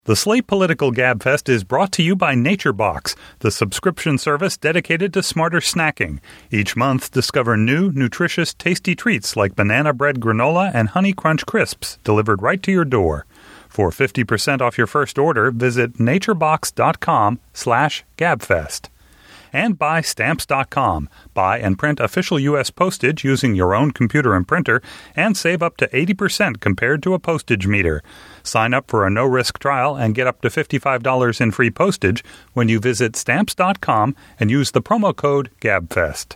The Slate Political Gabfest is brought to you by NatureBox, the subscription service dedicated to smarter snacking. Each month, discover new, nutritious, tasty treats like banana bread granola and honey crunch crisps delivered right to your door. For 50% off your first order, visit naturebox.com/Gabfest. And by Stamps.com. Buy and print official U.S. postage using your own computer and printer and save up to 80% compared to a postage meter. Sign up for a no-risk trial and get up to $55 in free postage when you visit Stamps.com and use the promo code GABFEST.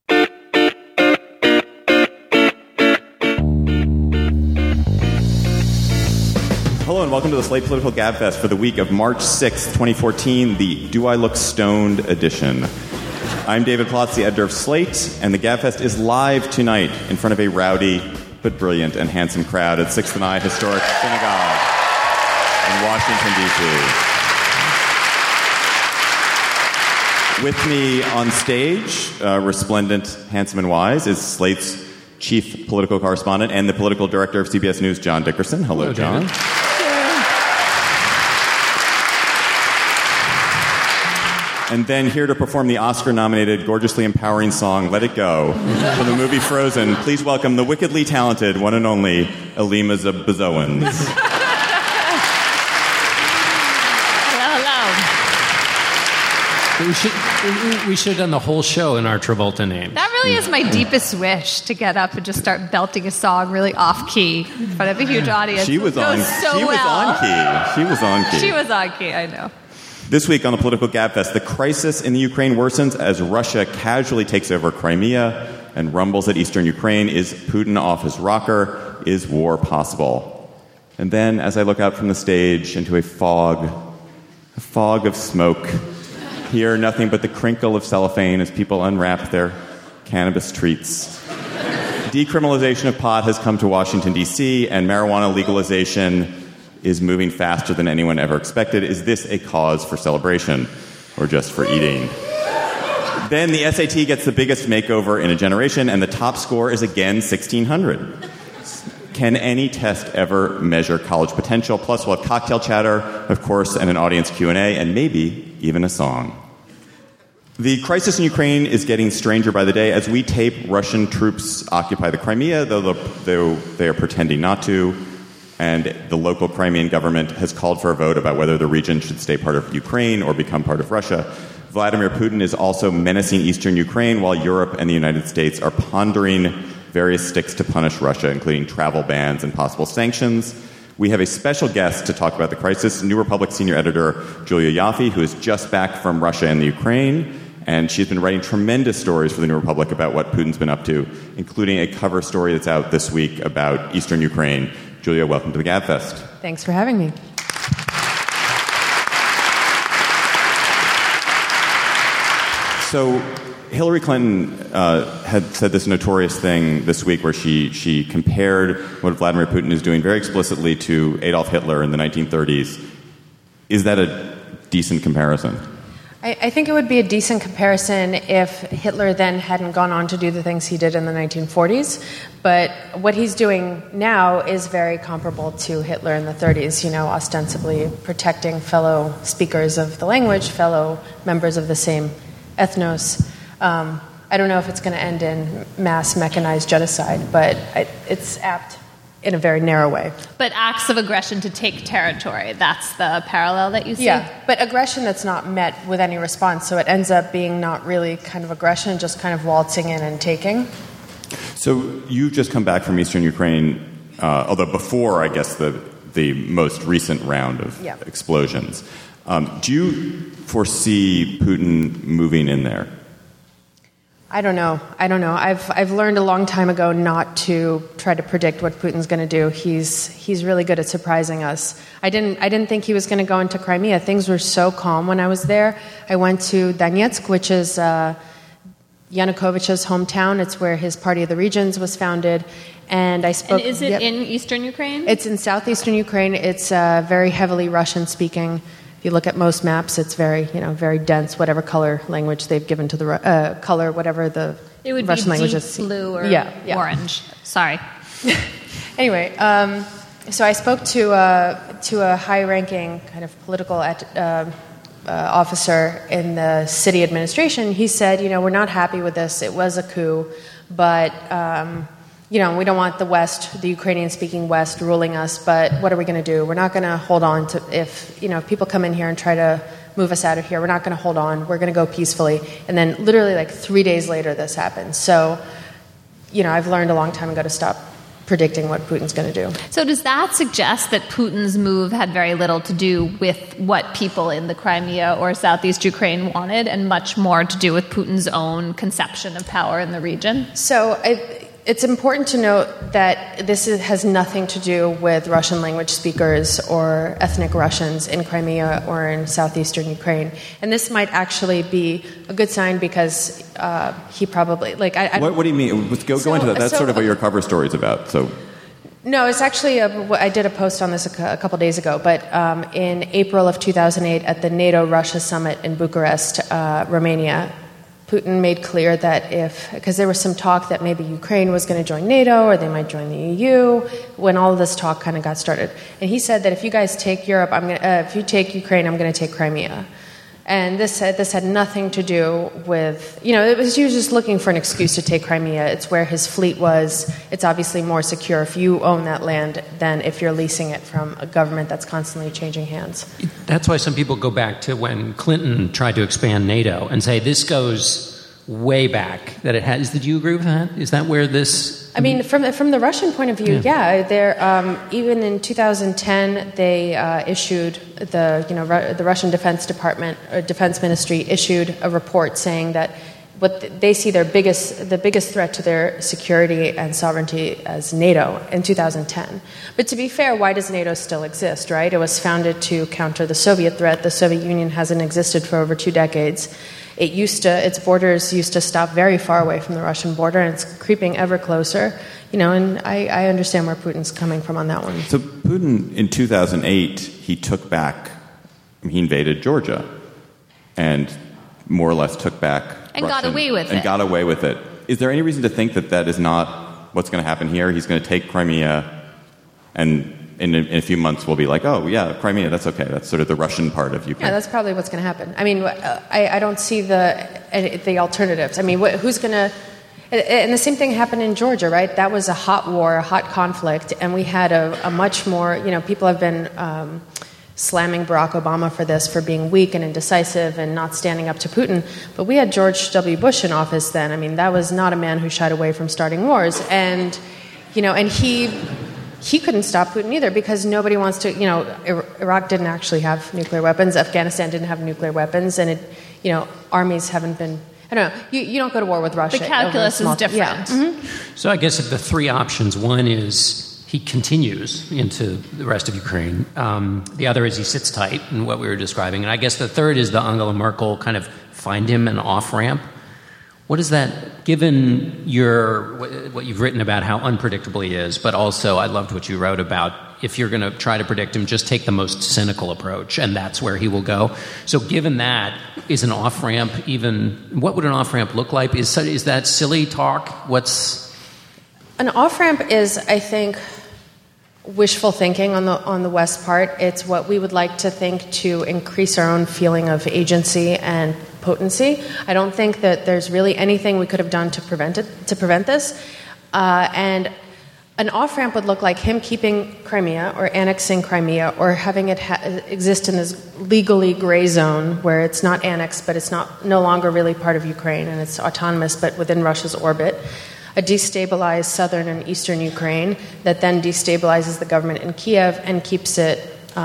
Hello and welcome to the Slate Political Gabfest for the week of March 6th, 2014, the Do I Look Stoned edition. I'm David Plotz, the editor of Slate, and the Gabfest is live tonight in front of a rowdy but brilliant and handsome crowd at 6th and I Historic Synagogue in Washington, D.C. With me on stage, resplendent, handsome, and wise, is Slate's chief political correspondent and the political director of CBS News, John Dickerson. Hello, John. David. And then here to perform the Oscar-nominated, gorgeously empowering song, Let It Go, from the movie Frozen, please welcome the wickedly talented one and only Alima Zabazowans. Hello. We should have done the whole show in our Travolta name. That really is my deepest wish, to get up and just start belting a song really off-key in front of a huge audience. She was on key. She was on key, I know. This week on the Political Gabfest, the crisis in the Ukraine worsens as Russia casually takes over Crimea and rumbles at eastern Ukraine. Is Putin off his rocker? Is war possible? And then, as I look out from the stage into a fog of smoke, hear nothing but the crinkle of cellophane as people unwrap their cannabis treats. Decriminalization of pot has come to Washington, D.C., and marijuana legalization is moving faster than anyone ever expected. Is this a cause for celebration or just for eating? Then the SAT gets the biggest makeover in a generation, and the top score is again 1,600. Can any test ever measure college potential? Plus, we'll have cocktail chatter, of course, and an audience Q&A, and maybe even a song. The crisis in Ukraine is getting stranger by the day. As we tape, Russian troops occupy the Crimea, though they are pretending not to. And the local Crimean government has called for a vote about whether the region should stay part of Ukraine or become part of Russia. Vladimir Putin is also menacing eastern Ukraine, while Europe and the United States are pondering various sticks to punish Russia, including travel bans and possible sanctions. We have a special guest to talk about the crisis, New Republic senior editor Julia Yaffe, who is just back from Russia and the Ukraine. And she's been writing tremendous stories for the New Republic about what Putin's been up to, including a cover story that's out this week about eastern Ukraine. Julia, welcome to the Gabfest. Thanks for having me. So Hillary Clinton had said this notorious thing this week where she compared what Vladimir Putin is doing very explicitly to Adolf Hitler in the 1930s. Is that a decent comparison? I think it would be a decent comparison if Hitler then hadn't gone on to do the things he did in the 1940s. But what he's doing now is very comparable to Hitler in the 30s, ostensibly protecting fellow speakers of the language, fellow members of the same ethnos. I don't know if it's going to end in mass mechanized genocide, but it's apt in a very narrow way. But acts of aggression to take territory, that's the parallel that you see? Yeah, but aggression that's not met with any response, so it ends up being not really kind of aggression, just kind of waltzing in and taking. So you've just come back from eastern Ukraine, although before, I guess, the most recent round of explosions. Do you foresee Putin moving in there? I don't know. I've learned a long time ago not to try to predict what Putin's going to do. He's really good at surprising us. I didn't think he was going to go into Crimea. Things were so calm when I was there. I went to Donetsk, which is Yanukovych's hometown. It's where his Party of the Regions was founded. And I spoke. And is it in eastern Ukraine? It's in southeastern Ukraine. It's very heavily Russian-speaking. If you look at most maps, it's very, very dense, whatever color language they've given to the color, whatever the it would Russian be language deep is. blue or yeah. orange. Sorry. Anyway, So I spoke to a high-ranking kind of political officer in the city administration. He said, we're not happy with this. It was a coup, but we don't want the West, the Ukrainian-speaking West, ruling us. But what are we going to do? We're not going to hold on to if people come in here and try to move us out of here. We're not going to hold on. We're going to go peacefully. And then literally like 3 days later, this happened. So, I've learned a long time ago to stop predicting what Putin's going to do. So does that suggest that Putin's move had very little to do with what people in the Crimea or Southeast Ukraine wanted and much more to do with Putin's own conception of power in the region? So it's important to note that this has nothing to do with Russian language speakers or ethnic Russians in Crimea or in southeastern Ukraine. And this might actually be a good sign because he probably... What do you mean? Go into that. That's sort of what your cover story is about. So. No, it's actually... I did a post on this a couple days ago, but in April of 2008 at the NATO-Russia summit in Bucharest, Romania, Putin made clear that because there was some talk that maybe Ukraine was going to join NATO or they might join the EU when all of this talk kind of got started. And he said that if you guys take Europe, if you take Ukraine, I'm going to take Crimea. And this had nothing to do with, he was just looking for an excuse to take Crimea. It's where his fleet was. It's obviously more secure if you own that land than if you're leasing it from a government that's constantly changing hands. That's why some people go back to when Clinton tried to expand NATO and say this goes way back. Do you agree with that? Is that where this... I mean, from the Russian point of view, yeah. Even in 2010, they issued the Russian Defense Department or Defense Ministry issued a report saying that what they see the biggest threat to their security and sovereignty as NATO in 2010. But to be fair, why does NATO still exist? Right? It was founded to counter the Soviet threat. The Soviet Union hasn't existed for over 2 decades. Its borders used to stop very far away from the Russian border, and it's creeping ever closer. And I understand where Putin's coming from on that one. So Putin, in 2008, he invaded Georgia and more or less took back and got away with it. And got away with it. Is there any reason to think that is not what's going to happen here? He's going to take Crimea, and in a few months we'll be like, oh, yeah, Crimea, that's okay. That's sort of the Russian part of Ukraine. Yeah, that's probably what's going to happen. I mean, I don't see the alternatives. I mean, who's going to... And the same thing happened in Georgia, right? That was a hot war, a hot conflict, and we had a much more... people have been slamming Barack Obama for being weak and indecisive and not standing up to Putin. But we had George W. Bush in office then. I mean, that was not a man who shied away from starting wars. And, and he couldn't stop Putin either because nobody wants to, Iraq didn't actually have nuclear weapons. Afghanistan didn't have nuclear weapons. And, armies haven't been, I don't know. You don't go to war with Russia. The calculus is different. Yeah. Mm-hmm. So I guess of the 3 options, one is he continues into the rest of Ukraine. The other is he sits tight in what we were describing. And I guess the third is the Angela Merkel kind of find him an off-ramp. What is that, given what you've written about how unpredictable he is, but also I loved what you wrote about if you're going to try to predict him, just take the most cynical approach, and that's where he will go. So given that, is an off-ramp what would an off-ramp look like? Is that silly talk? An off-ramp is, I think, wishful thinking on the West part. It's what we would like to think to increase our own feeling of agency and potency. I don't think that there's really anything we could have done to prevent this. And an off-ramp would look like him keeping Crimea or annexing Crimea or having it exist in this legally gray zone where it's not annexed, but it's no longer really part of Ukraine and it's autonomous but within Russia's orbit. A destabilized southern and eastern Ukraine that then destabilizes the government in Kiev and keeps it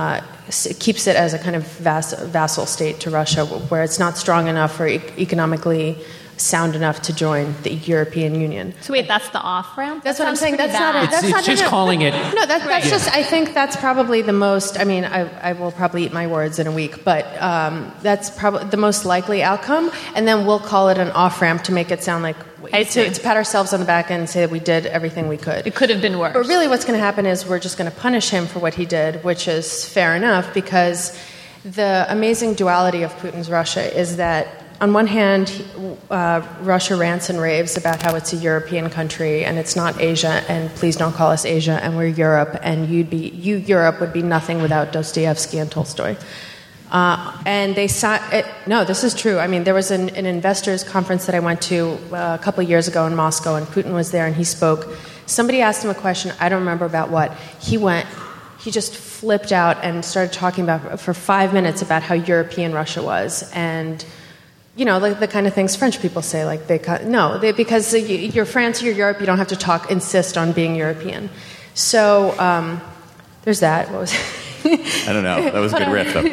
as a kind of vassal state to Russia, where it's not strong enough or economically sound enough to join the European Union. So wait, that's the off-ramp? That's what I'm saying. That's not it. It's just calling it... No, that's just... I think that's probably the most... I mean, I will probably eat my words in a week, but that's probably the most likely outcome, and then we'll call it an off-ramp to make it sound like... To pat ourselves on the back and say that we did everything we could. It could have been worse. But really what's going to happen is we're just going to punish him for what he did, which is fair enough, because the amazing duality of Putin's Russia is that on one hand, Russia rants and raves about how it's a European country and it's not Asia, and please don't call us Asia, and we're Europe, and Europe would be nothing without Dostoevsky and Tolstoy. And they no, this is true. I mean, there was an investors conference that I went to a couple of years ago in Moscow, and Putin was there, and he spoke. Somebody asked him a question, I don't remember about what. He just flipped out and started talking about for 5 minutes about how European Russia was, and like the kind of things French people say, like because you're France, you're Europe, you don't have to insist on being European. So there's that. What was I don't know. That was a good riff, though.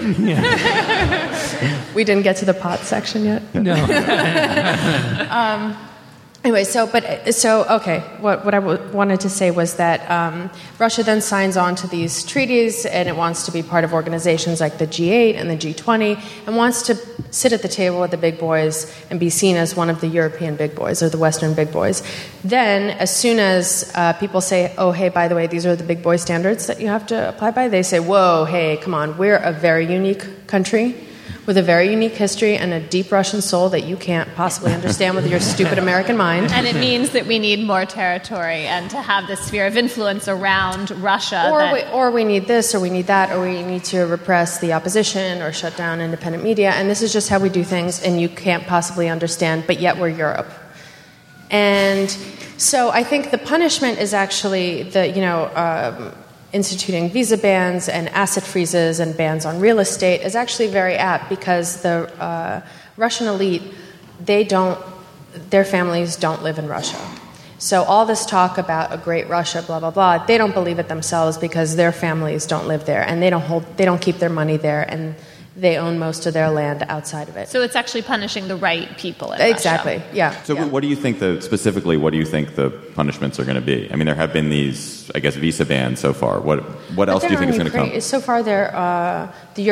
We didn't get to the pot section yet. No. Anyway, okay. What I wanted to say was that Russia then signs on to these treaties, and it wants to be part of organizations like the G8 and the G20, and wants to sit at the table with the big boys and be seen as one of the European big boys or the Western big boys. Then, as soon as people say, "Oh, hey, by the way, these are the big boy standards that you have to apply by," they say, "Whoa, hey, come on, we're a very unique country with a very unique history and a deep Russian soul that you can't possibly understand with your stupid American mind. And it means that we need more territory and to have this sphere of influence around Russia. Or we need this, or we need that, or we need to repress the opposition or shut down independent media. And this is just how we do things, and you can't possibly understand, but yet we're Europe. And so I think the punishment is actually instituting visa bans and asset freezes and bans on real estate is actually very apt, because the Russian elite, their families don't live in Russia. So all this talk about a great Russia, blah, blah, blah, they don't believe it themselves because their families don't live there, and they don't keep their money there, and they own most of their land outside of it. So it's actually punishing the right people in Exactly, Russia. yeah. So what do you think specifically, what do you think the punishments are going to be? I mean, there have been these, I guess, visa bans so far. What else do you think is going to come? So far, the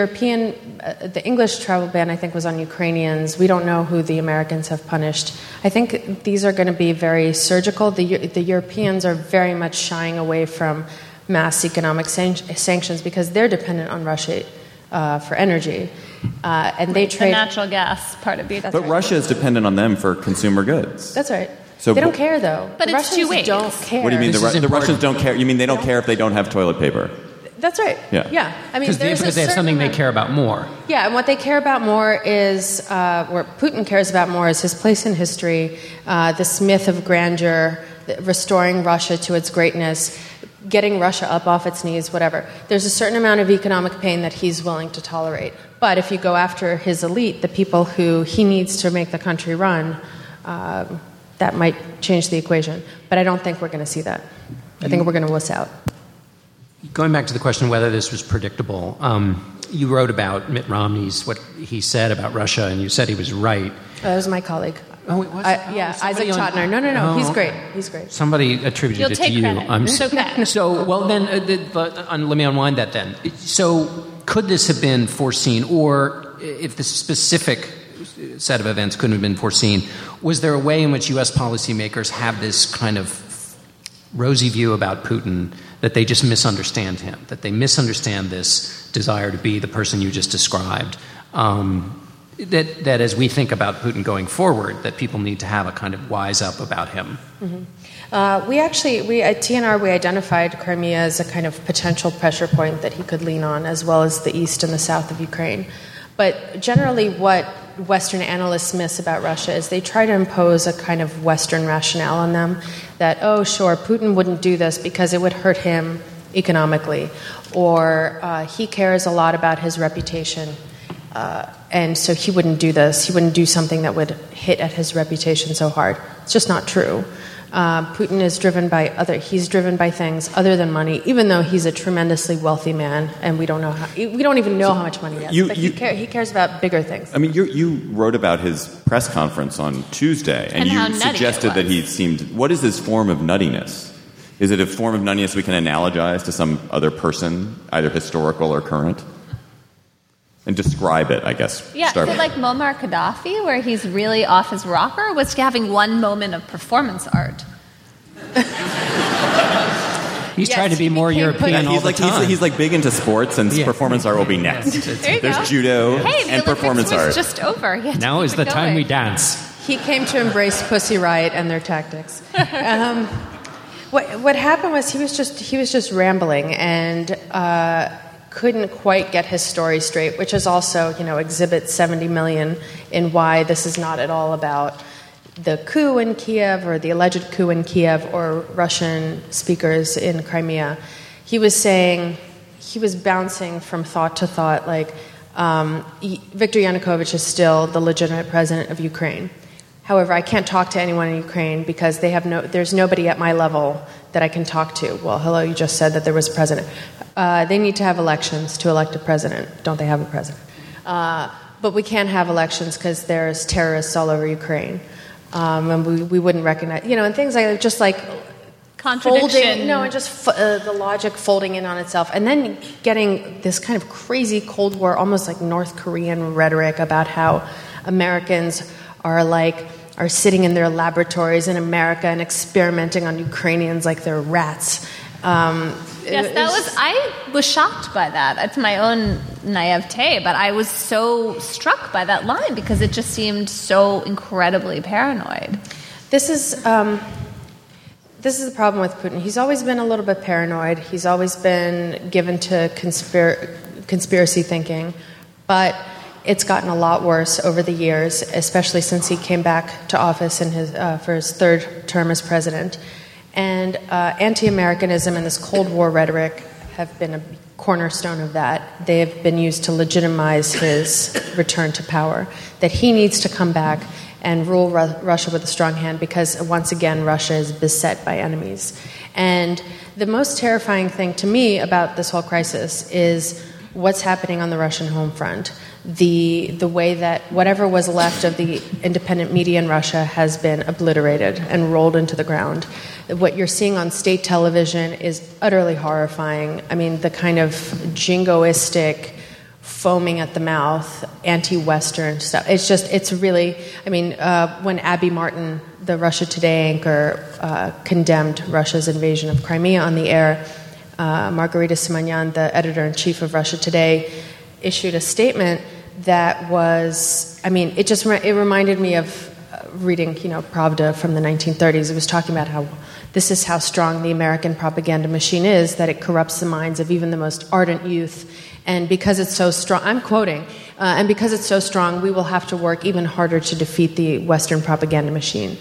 English travel ban, I think, was on Ukrainians. We don't know who the Americans have punished. I think these are going to be very surgical. The Europeans are very much shying away from mass economic sanctions because they're dependent on Russia for energy, and they trade the natural gas part of the. But right. Russia is dependent on them for consumer goods. That's right. So they don't care, though. But the it's Russians 2 ways. Don't care. What do you mean? The Russians don't care? You mean they don't care if they don't have toilet paper? That's right. Yeah. I mean, because they have something they care about more. Yeah, and what they care about more is, what Putin cares about more is his place in history, this myth of grandeur, restoring Russia to its greatness, getting Russia up off its knees, whatever. There's a certain amount of economic pain that he's willing to tolerate. But if you go after his elite, the people who he needs to make the country run, that might change the equation. But I don't think we're going to see that. I think we're going to wuss out. Going back to the question of whether this was predictable, you wrote about Mitt Romney's, what he said about Russia, and you said he was right. That was my colleague. Oh, it was? Isaac Chotiner. No. Oh, he's great. okay. He's great. Somebody attributed it to you. It's okay. So, well, then, let me unwind that then. So, could this have been foreseen, or if the specific set of events couldn't have been foreseen, was there a way in which U.S. policymakers have this kind of rosy view about Putin that they just misunderstand him, that they misunderstand this desire to be the person you just described? That as we think about Putin going forward, that people need to have a kind of wise up about him. Mm-hmm. We at TNR, we identified Crimea as a kind of potential pressure point that he could lean on, as well as the east and the south of Ukraine. But generally what Western analysts miss about Russia is they try to impose a kind of Western rationale on them that, oh, sure, Putin wouldn't do this because it would hurt him economically, or he cares a lot about his reputation. And so he wouldn't do this. He wouldn't do something that would hit at his reputation so hard. It's just not true. Putin is driven by things other than money, even though he's a tremendously wealthy man, and we don't even know how much money he has. But he cares about bigger things. I mean, you wrote about his press conference on Tuesday, and you suggested that he seemed. What is his form of nuttiness? Is it a form of nuttiness we can analogize to some other person, either historical or current? And describe it, I guess. Yeah, is it like Muammar Gaddafi, where he's really off his rocker? Was he having one moment of performance art? He's Yes, trying to be he more became European all He's the time. he's like big into sports, and Yeah. performance art will be next. There you There's go. judo Hey, the and performance Olympics was art. just over. He had to Now keep is it the time going. we dance. He came to embrace Pussy Riot and their tactics. What happened was he was just rambling and couldn't quite get his story straight, which is also Exhibit 70 million in why this is not at all about the coup in Kiev or the alleged coup in Kiev or Russian speakers in Crimea. He was saying, he was bouncing from thought to thought, like Viktor Yanukovych is still the legitimate president of Ukraine. However, I can't talk to anyone in Ukraine because there's nobody at my level that I can talk to. Well, hello, you just said that there was a president. They need to have elections to elect a president. Don't they have a president? But we can't have elections because there's terrorists all over Ukraine. And we wouldn't recognize, and things like that, just like Contradiction. and just the logic folding in on itself. And then getting this kind of crazy Cold War, almost like North Korean rhetoric about how Americans are sitting in their laboratories in America and experimenting on Ukrainians like they're rats. Yes, I was shocked by that. It's my own naivete, but I was so struck by that line because it just seemed so incredibly paranoid. This is the problem with Putin. He's always been a little bit paranoid. He's always been given to conspiracy thinking, but it's gotten a lot worse over the years, especially since he came back to office for his third term as president. And anti-Americanism and this Cold War rhetoric have been a cornerstone of that. They have been used to legitimize his return to power, that he needs to come back and rule Russia with a strong hand because, once again, Russia is beset by enemies. And the most terrifying thing to me about this whole crisis is what's happening on the Russian home front. The way that whatever was left of the independent media in Russia has been obliterated and rolled into the ground. What you're seeing on state television is utterly horrifying. I mean, the kind of jingoistic, foaming at the mouth, anti-Western stuff. It's really, when Abby Martin, the Russia Today anchor, condemned Russia's invasion of Crimea on the air, Margarita Simonyan, the editor-in-chief of Russia Today, issued a statement that was, it reminded me of reading, Pravda from the 1930s. It was talking about how this is how strong the American propaganda machine is, that it corrupts the minds of even the most ardent youth. And because it's so strong, I'm quoting, and because it's so strong, we will have to work even harder to defeat the Western propaganda machine.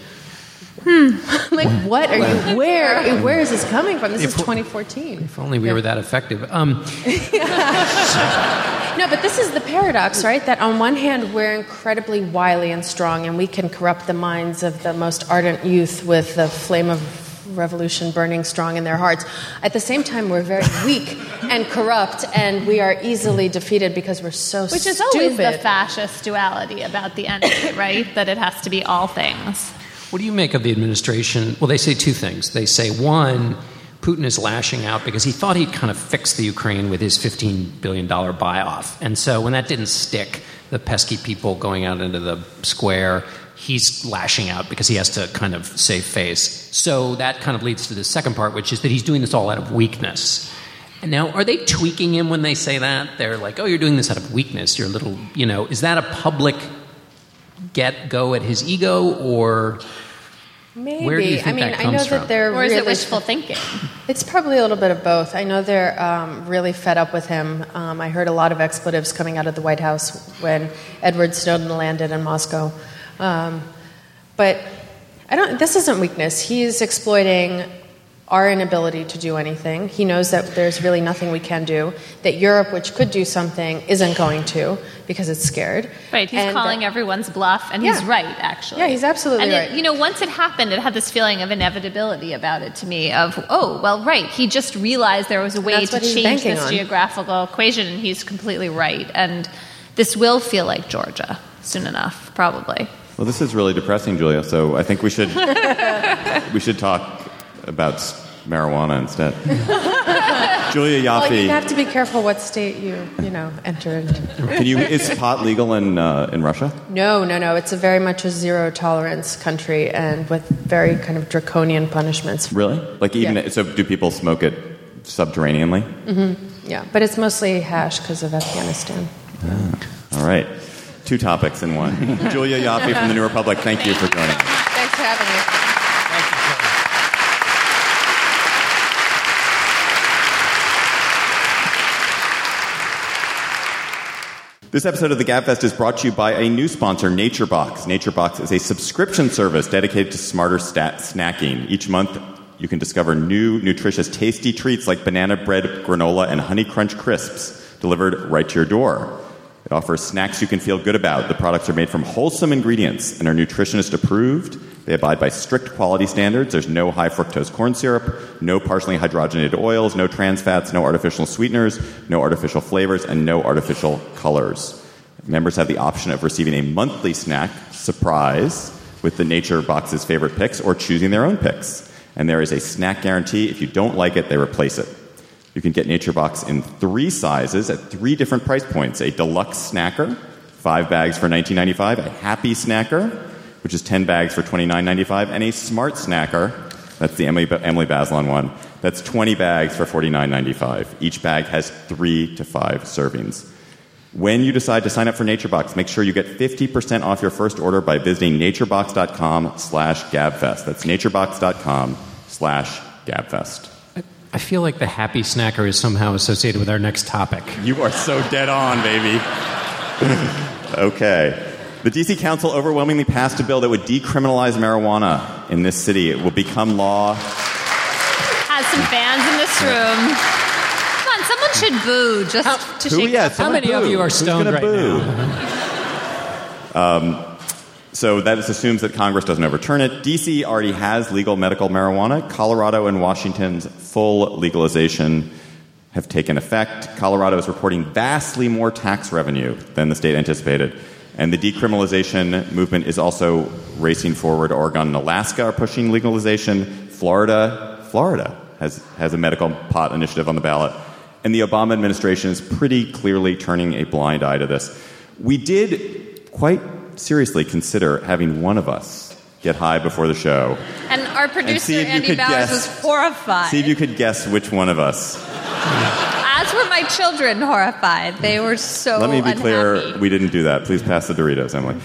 Like, what are you, where is this coming from? This is 2014. If only we were that effective. No, but this is the paradox, right? That on one hand, we're incredibly wily and strong, and we can corrupt the minds of the most ardent youth with the flame of revolution burning strong in their hearts. At the same time, we're very weak and corrupt, and we are easily defeated because we're so stupid. Which is always the fascist duality about the enemy, right? That it has to be all things. What do you make of the administration? Well, they say two things. They say, one, Putin is lashing out because he thought he'd kind of fixed the Ukraine with his $15 billion buy-off. And so when that didn't stick, the pesky people going out into the square, he's lashing out because he has to kind of save face. So that kind of leads to the second part, which is that he's doing this all out of weakness. And now, are they tweaking him when they say that? They're like, oh, you're doing this out of weakness. You're a little, is that a public go at his ego, or... Maybe. Where do you think that comes I know from? that they're Or is really it wishful thinking? It's probably a little bit of both. I know they're really fed up with him. I heard a lot of expletives coming out of the White House when Edward Snowden landed in Moscow. But this isn't weakness. He's exploiting our inability to do anything. He knows that there's really nothing we can do, that Europe, which could do something, isn't going to because it's scared. Right, he's calling everyone's bluff, and he's right, actually. Yeah, he's absolutely right. Once it happened, it had this feeling of inevitability about it to me, of, oh, well, right, he just realized there was a way to change this geographical equation, and he's completely right. And this will feel like Georgia soon enough, probably. Well, this is really depressing, Julia, so I think we should talk about marijuana instead. Julia Yaffe. Well, you have to be careful what state you enter into. Is pot legal in Russia? No. It's very much a zero tolerance country, and with very kind of draconian punishments. Really? So do people smoke it subterraneanly? Mm-hmm. Yeah, but it's mostly hash because of Afghanistan. All right. 2 topics in one. Julia Yaffe from the New Republic, thank you for joining us. Thanks for having me. This episode of the GabFest is brought to you by a new sponsor, NatureBox. NatureBox is a subscription service dedicated to smarter snacking. Each month, you can discover new, nutritious, tasty treats like banana bread, granola, and Honey Crunch Crisps delivered right to your door. It offers snacks you can feel good about. The products are made from wholesome ingredients and are nutritionist approved. They abide by strict quality standards. There's no high fructose corn syrup, no partially hydrogenated oils, no trans fats, no artificial sweeteners, no artificial flavors, and no artificial colors. Members have the option of receiving a monthly snack surprise with the NatureBox's favorite picks or choosing their own picks. And there is a snack guarantee. If you don't like it, they replace it. You can get NatureBox in 3 sizes at 3 different price points. A deluxe snacker, 5 bags for $19.95. A happy snacker, which is 10 bags for $29.95. And a smart snacker, that's the Emily Bazelon one, that's 20 bags for $49.95. Each bag has 3 to 5 servings. When you decide to sign up for NatureBox, make sure you get 50% off your first order by visiting naturebox.com/gabfest. That's naturebox.com/gabfest. I feel like the happy snacker is somehow associated with our next topic. You are so dead on, baby. Okay. The D.C. Council overwhelmingly passed a bill that would decriminalize marijuana in this city. It will become law. Has some fans in this room. Come on, someone should boo just to shake up. How many of you are stoned right now? So that assumes that Congress doesn't overturn it. D.C. already has legal medical marijuana. Colorado and Washington's full legalization have taken effect. Colorado is reporting vastly more tax revenue than the state anticipated. And the decriminalization movement is also racing forward. Oregon and Alaska are pushing legalization. Florida has a medical pot initiative on the ballot. And the Obama administration is pretty clearly turning a blind eye to this. We did quite seriously consider having one of us get high before the show. And our producer, Andy Bowers, was horrified. See if you could guess which one of us. As were my children horrified. They were so Let me be unhappy. clear, we didn't do that. Please pass the Doritos, Emily.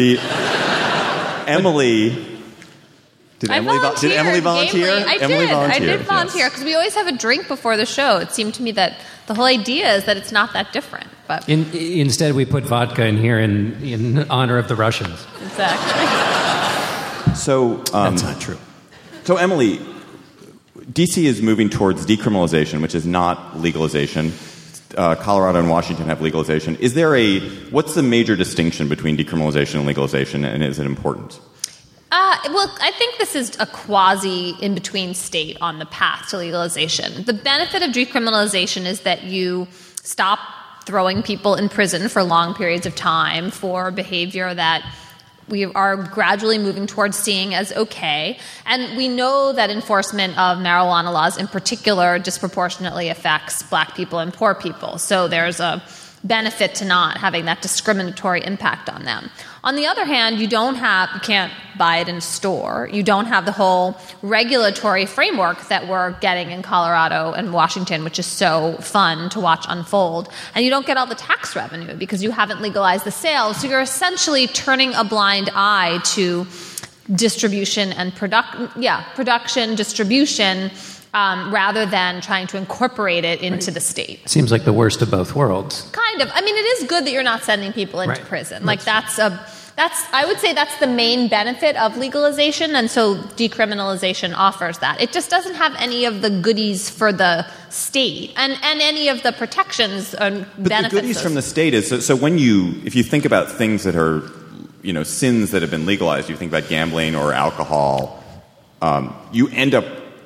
Did Emily volunteer? Gamely. I did volunteer because we always have a drink before the show. It seemed to me that the whole idea is that it's not that different. But instead, we put vodka in here in honor of the Russians. Exactly. So that's not true. So Emily, D.C. is moving towards decriminalization, which is not legalization. Colorado and Washington have legalization. What's the major distinction between decriminalization and legalization, and is it important? Well, I think this is a quasi-in-between state on the path to legalization. The benefit of decriminalization is that you stop throwing people in prison for long periods of time for behavior that we are gradually moving towards seeing as okay. And we know that enforcement of marijuana laws in particular disproportionately affects black people and poor people. So there's a benefit to not having that discriminatory impact on them. On the other hand, you can't buy it in a store. You don't have the whole regulatory framework that we're getting in Colorado and Washington, which is so fun to watch unfold. And you don't get all the tax revenue because you haven't legalized the sales. So you're essentially turning a blind eye to distribution and production, distribution, rather than trying to incorporate it into the state. Seems like the worst of both worlds. Kind of. I mean, it is good that you're not sending people into prison. Like I would say that's the main benefit of legalization, and so decriminalization offers that. It just doesn't have any of the goodies for the state and any of the protections and benefits. But the goodies from the state is so if you think about things that are sins that have been legalized, you think about gambling or alcohol, you end up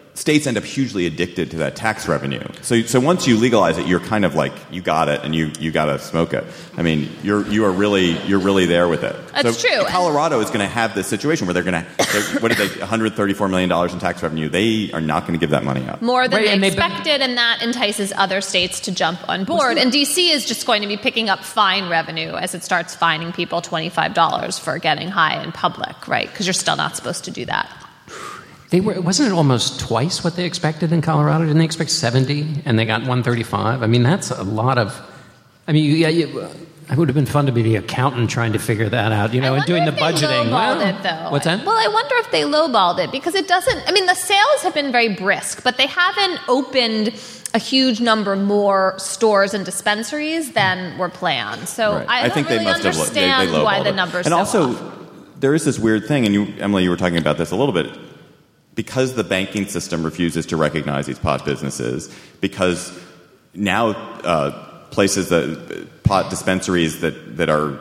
states end up hugely addicted to that tax revenue. So once you legalize it, you're kind of like, you got it, and you got to smoke it. I mean, you're really there with it. That's true. Colorado is going to have this situation where they're going to, what did they, $134 million in tax revenue. They are not going to give that money up. More than they expected, and that entices other states to jump on board. And D.C. is just going to be picking up fine revenue as it starts fining people $25 for getting high in public, right? Because you're still not supposed to do that. Wasn't it almost twice what they expected in Colorado? Didn't they expect 70 and they got 135? I mean, that's a lot of. I mean, it would have been fun to be the accountant trying to figure that out, and doing the budgeting. It, though. What's that? Well, I wonder if they lowballed it because it doesn't. I mean, the sales have been very brisk, but they haven't opened a huge number more stores and dispensaries than were planned. So right. I think really they must understand have why the numbers. And so also, off. there is this weird thing, and Emily, you were talking about this a little bit. Because the banking system refuses to recognize these pot businesses, because now places pot dispensaries that are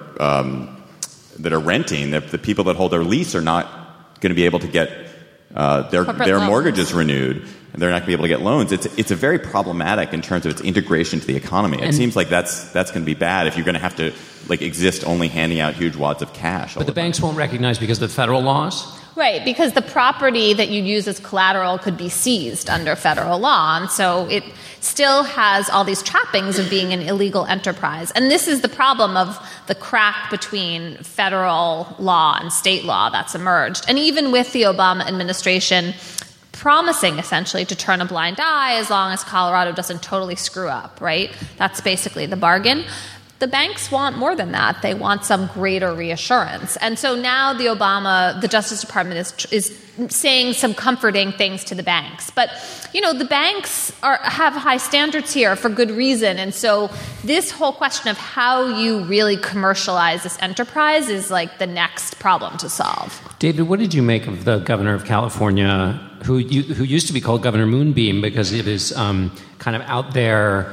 renting, the people that hold their lease are not going to be able to get their mortgages renewed, and they're not going to be able to get loans. It's a very problematic in terms of its integration to the economy. It seems like that's going to be bad if you're going to have to exist only handing out huge wads of cash. But the banks won't recognize because of the federal laws? Right, because the property that you use as collateral could be seized under federal law, and so it still has all these trappings of being an illegal enterprise. And this is the problem of the crack between federal law and state law that's emerged. And even with the Obama administration promising essentially to turn a blind eye as long as Colorado doesn't totally screw up, right? That's basically the bargain. The banks want more than that. They want some greater reassurance. And so now the Justice Department is saying some comforting things to the banks. But, the banks have high standards here for good reason. And so this whole question of how you really commercialize this enterprise is like the next problem to solve. David, what did you make of the governor of California, who used to be called Governor Moonbeam because of his kind of out there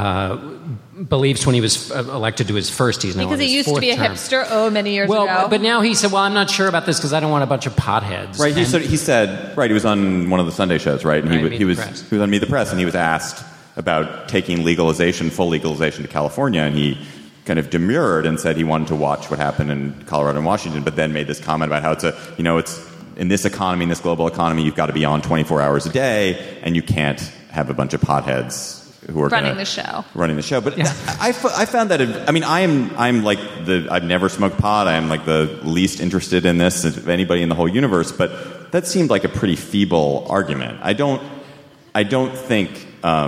beliefs when he was elected to his first. He's now because he used to be a hipster many years ago. But now he said, well, I'm not sure about this because I don't want a bunch of potheads. Right. He said, he was on one of the Sunday shows, right? And he was on Meet the Press, and he was asked about taking full legalization to California, and he kind of demurred and said he wanted to watch what happened in Colorado and Washington, but then made this comment about how it's in this economy, in this global economy, you've got to be on 24 hours a day, and you can't have a bunch of potheads who are running the show. But yeah. I found that I've never smoked pot. I am the least interested in this of anybody in the whole universe. But that seemed like a pretty feeble argument. I think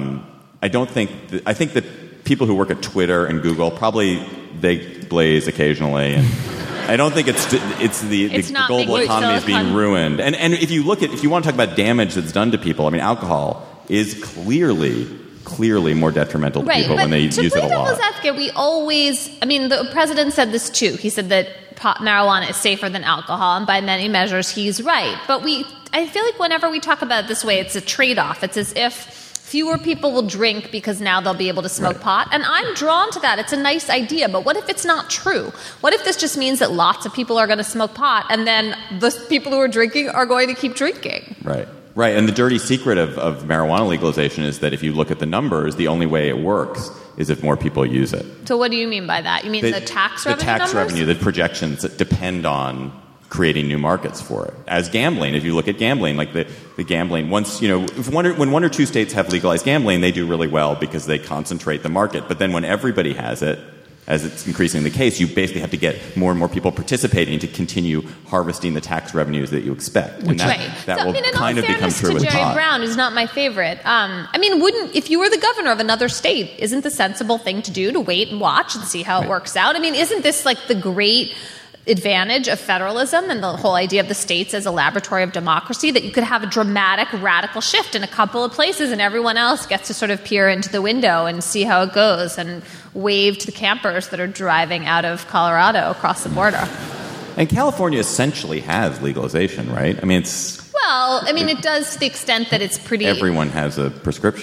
that people who work at Twitter and Google probably they blaze occasionally, and I don't think it's the global economy is being ruined. And if you want to talk about damage that's done to people, I mean, alcohol is clearly more detrimental to people when they use it a lot. The president said this too. He said that marijuana is safer than alcohol, and by many measures he's right. But I feel like whenever we talk about it this way, it's a trade-off. It's as if fewer people will drink because now they'll be able to smoke pot. And I'm drawn to that. It's a nice idea. But what if it's not true? What if this just means that lots of people are going to smoke pot, and then the people who are drinking are going to keep drinking? Right, and the dirty secret of marijuana legalization is that if you look at the numbers, the only way it works is if more people use it. So what do you mean by that? You mean the tax revenue? The tax revenue, the projections that depend on creating new markets for it. As gambling, if you look at gambling, the gambling, when one or two states have legalized gambling, they do really well because they concentrate the market. But then when everybody has it, as it's increasingly the case, you basically have to get more and more people participating to continue harvesting the tax revenues that you expect. And that will kind of become true with pot. Jerry Brown, who's not my favorite, if you were the governor of another state, isn't the sensible thing to do to wait and watch and see how it works out? I mean, isn't this the great advantage of federalism and the whole idea of the states as a laboratory of democracy, that you could have a dramatic, radical shift in a couple of places and everyone else gets to sort of peer into the window and see how it goes and wave to the campers that are driving out of Colorado across the border. And California essentially has legalization, right? I mean, it does to the extent that it's pretty... Everyone has a prescription.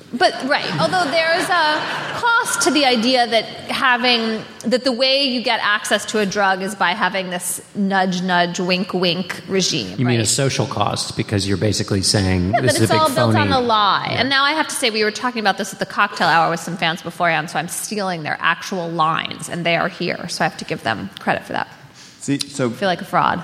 But right, although there's a cost to the idea that the way you get access to a drug is by having this nudge, nudge, wink, wink regime. You mean right? a social cost because you're basically saying Yeah, this but is a it's big all built phony. on a lie. Yeah. And now I have to say, we were talking about this at the cocktail hour with some fans beforehand, so I'm stealing their actual lines, and they are here, so I have to give them credit for that. See, so I feel like a fraud.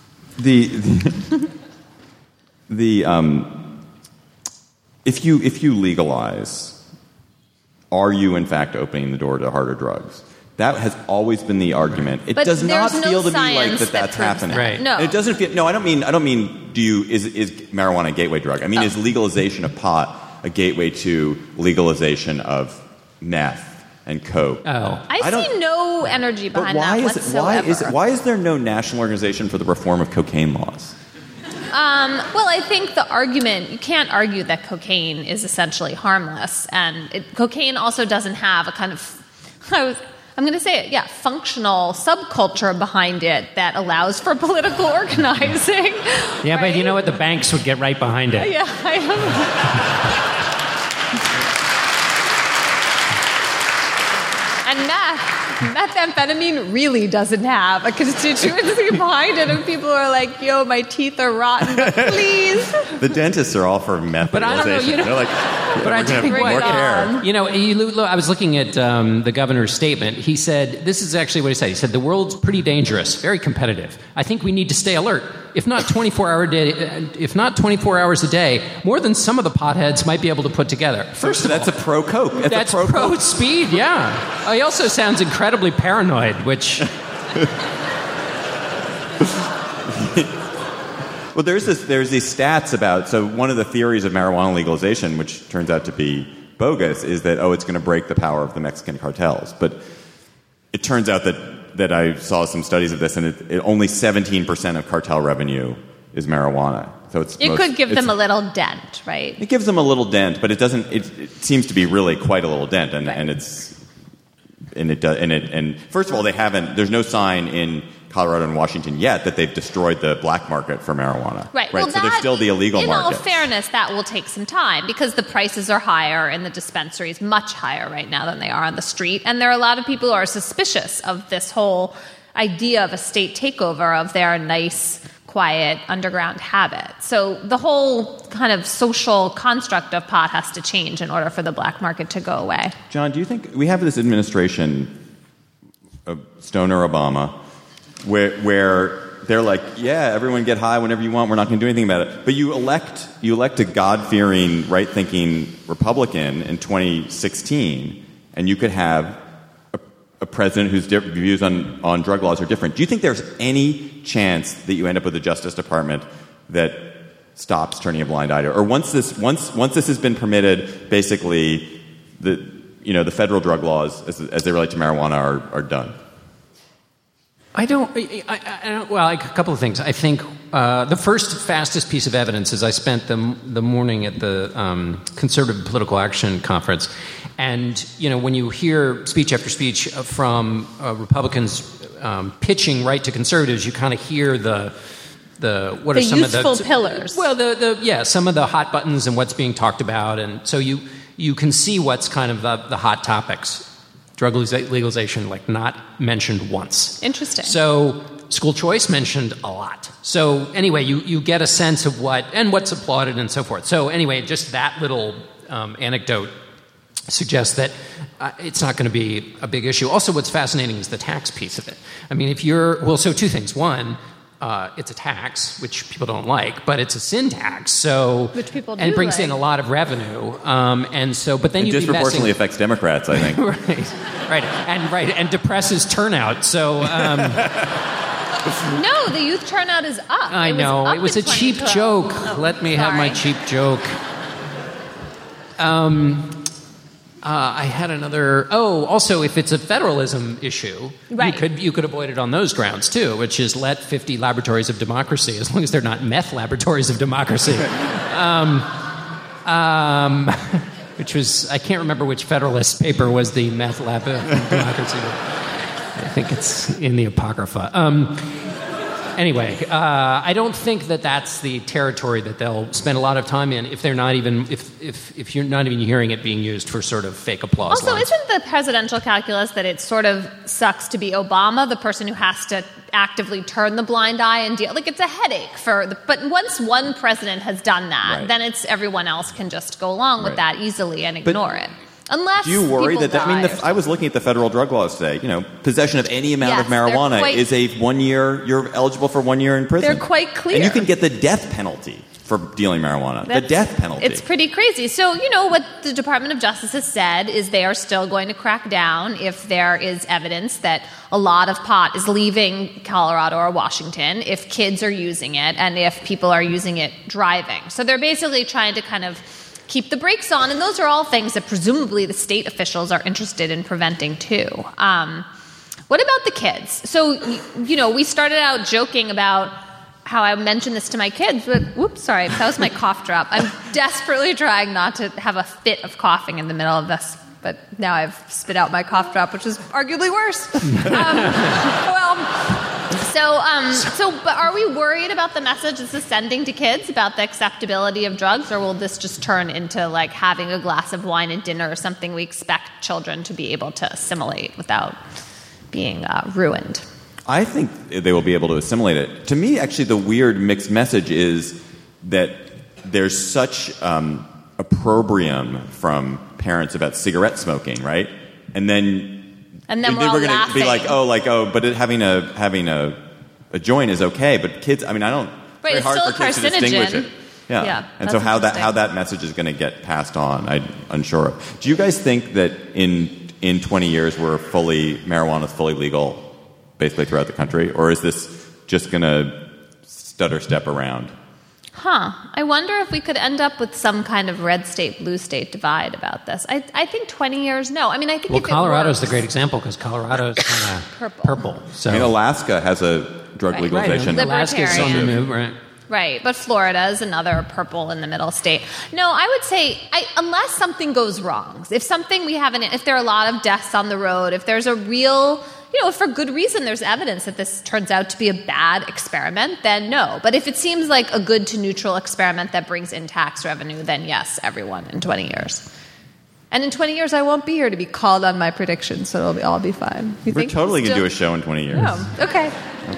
If you legalize, are you in fact opening the door to harder drugs? That has always been the argument. It But does not there's no feel to me like science that that's proves happening. that. Right. No. It doesn't feel. No, I don't mean. Is marijuana a gateway drug? I mean, is legalization of pot a gateway to legalization of meth and coke? Oh. I don't- see no energy But behind why that is whatsoever. why is there no national organization for the reform of cocaine laws? Well, I think the argument, you can't argue that cocaine is essentially harmless. And cocaine also doesn't have a kind of, I'm going to say it, functional subculture behind it that allows for political organizing. Yeah, right? but you know what? The banks would get right behind it. Yeah, I don't know. And methamphetamine really doesn't have a constituency behind it, and people are like, "Yo, my teeth are rotten, but please." The dentists are all for meth But I don't know, legalization. you know- They're like, But I we're gonna think have what- more Bring it care. on. You know, I was looking at the governor's statement. He said, this is actually what he said. He said, the world's pretty dangerous, very competitive. I think we need to stay alert. If not 24 hours a day, more than some of the potheads might be able to put together. First of That's all, a pro coke. that's a pro pro coke. speed, yeah. He also sounds incredibly paranoid, which... Well, there's these stats about. So one of the theories of marijuana legalization, which turns out to be bogus, is that it's going to break the power of the Mexican cartels. But it turns out that I saw some studies of this, and it only 17% of cartel revenue is marijuana. So It could give them a little dent, right? It gives them a little dent, but it doesn't. It seems to be really quite a little dent, and first of all, they haven't. There's no sign in Colorado and Washington yet that they've destroyed the black market for marijuana. Right. Well, so there's still the illegal market. In all fairness, that will take some time because the prices are higher in the dispensaries, much higher right now than they are on the street. And there are a lot of people who are suspicious of this whole idea of a state takeover of their nice, quiet, underground habit. So the whole kind of social construct of pot has to change in order for the black market to go away. John, do you think we have this administration, Stoner Obama, where they're like, yeah, everyone get high whenever you want, we're not going to do anything about it. But you elect a God-fearing, right-thinking Republican in 2016, and you could have a president whose views on drug laws are different. Do you think there's any chance that you end up with a Justice Department that stops turning a blind eye to it? Or once this has been permitted, basically the federal drug laws as they relate to marijuana are done? I don't. Well, a couple of things. I think the first fastest piece of evidence is I spent the morning at the Conservative Political Action Conference, and when you hear speech after speech from Republicans pitching right to conservatives, you kind of hear the what are some of the useful pillars. Well, some of the hot buttons and what's being talked about, and so you can see what's kind of the hot topics. Drug legalization, not mentioned once. Interesting. So school choice mentioned a lot. So anyway, you get a sense of what's applauded and so forth. So anyway, just that little anecdote suggests that it's not going to be a big issue. Also, what's fascinating is the tax piece of it. I mean, so two things. One, it's a tax, which people don't like, but it's a sin tax, which people do and it brings like. in a lot of revenue, but then It disproportionately affects Democrats, I think. and depresses turnout. So No, the youth turnout is up. I know it was a cheap 2012. joke. Oh, Let me have my sorry. cheap joke. I had another. Oh, also, if it's a federalism issue, Right. you could avoid it on those grounds too, which is let 50 laboratories of democracy, as long as they're not meth laboratories of democracy. Which was, I can't remember which Federalist paper was the meth lab of democracy. I think it's in the Apocrypha. Anyway, I don't think that that's the territory that they'll spend a lot of time in if they're not even if you're not even hearing it being used for sort of fake applause. Also, lines. isn't the presidential calculus that it sort of sucks to be Obama, the person who has to actively turn the blind eye and deal? Like, it's a headache but once one president has done that, then it's everyone else can just go along with that easily and ignore it. Unless do you worry people that? I mean, I was looking at the federal drug laws today. Possession of any amount of marijuana is a 1 year. You're eligible for 1 year in prison. They're quite clear, and you can get the death penalty for dealing marijuana. The death penalty. It's pretty crazy. So, what the Department of Justice has said is they are still going to crack down if there is evidence that a lot of pot is leaving Colorado or Washington, if kids are using it, and if people are using it driving. So they're basically trying to kind of keep the brakes on, and those are all things that presumably the state officials are interested in preventing too. What about the kids? So, we started out joking about how I mentioned this to my kids, but whoops, sorry, that was my cough drop. I'm desperately trying not to have a fit of coughing in the middle of this, but now I've spit out my cough drop, which is arguably worse. But are we worried about the message this is sending to kids about the acceptability of drugs, or will this just turn into like having a glass of wine at dinner or something we expect children to be able to assimilate without being ruined? I think they will be able to assimilate it. To me, actually, the weird mixed message is that there's such opprobrium from parents about cigarette smoking, right? And then we're all going to be like, but having a joint is okay. But kids, I don't. Right, it's still hard a for kids to distinguish it. Yeah. And so how that message is going to get passed on, I'm unsure of. Do you guys think that in 20 years marijuana is fully legal basically throughout the country, or is this just going to stutter step around? I wonder if we could end up with some kind of red state, blue state divide about this. I think 20 years, no. I think Colorado's the great example because Colorado's kind of purple. So Alaska has a drug legalization. Right. Alaska's on the move, right? Right, but Florida is another purple in the middle state. No, I would say unless something goes wrong, if there are a lot of deaths on the road, if there's a real, if for good reason there's evidence that this turns out to be a bad experiment, then no. But if it seems like a good to neutral experiment that brings in tax revenue, then yes, everyone in 20 years. And in 20 years, I won't be here to be called on my predictions, so it'll all be fine. We're totally going to do a show in 20 years. Oh, okay.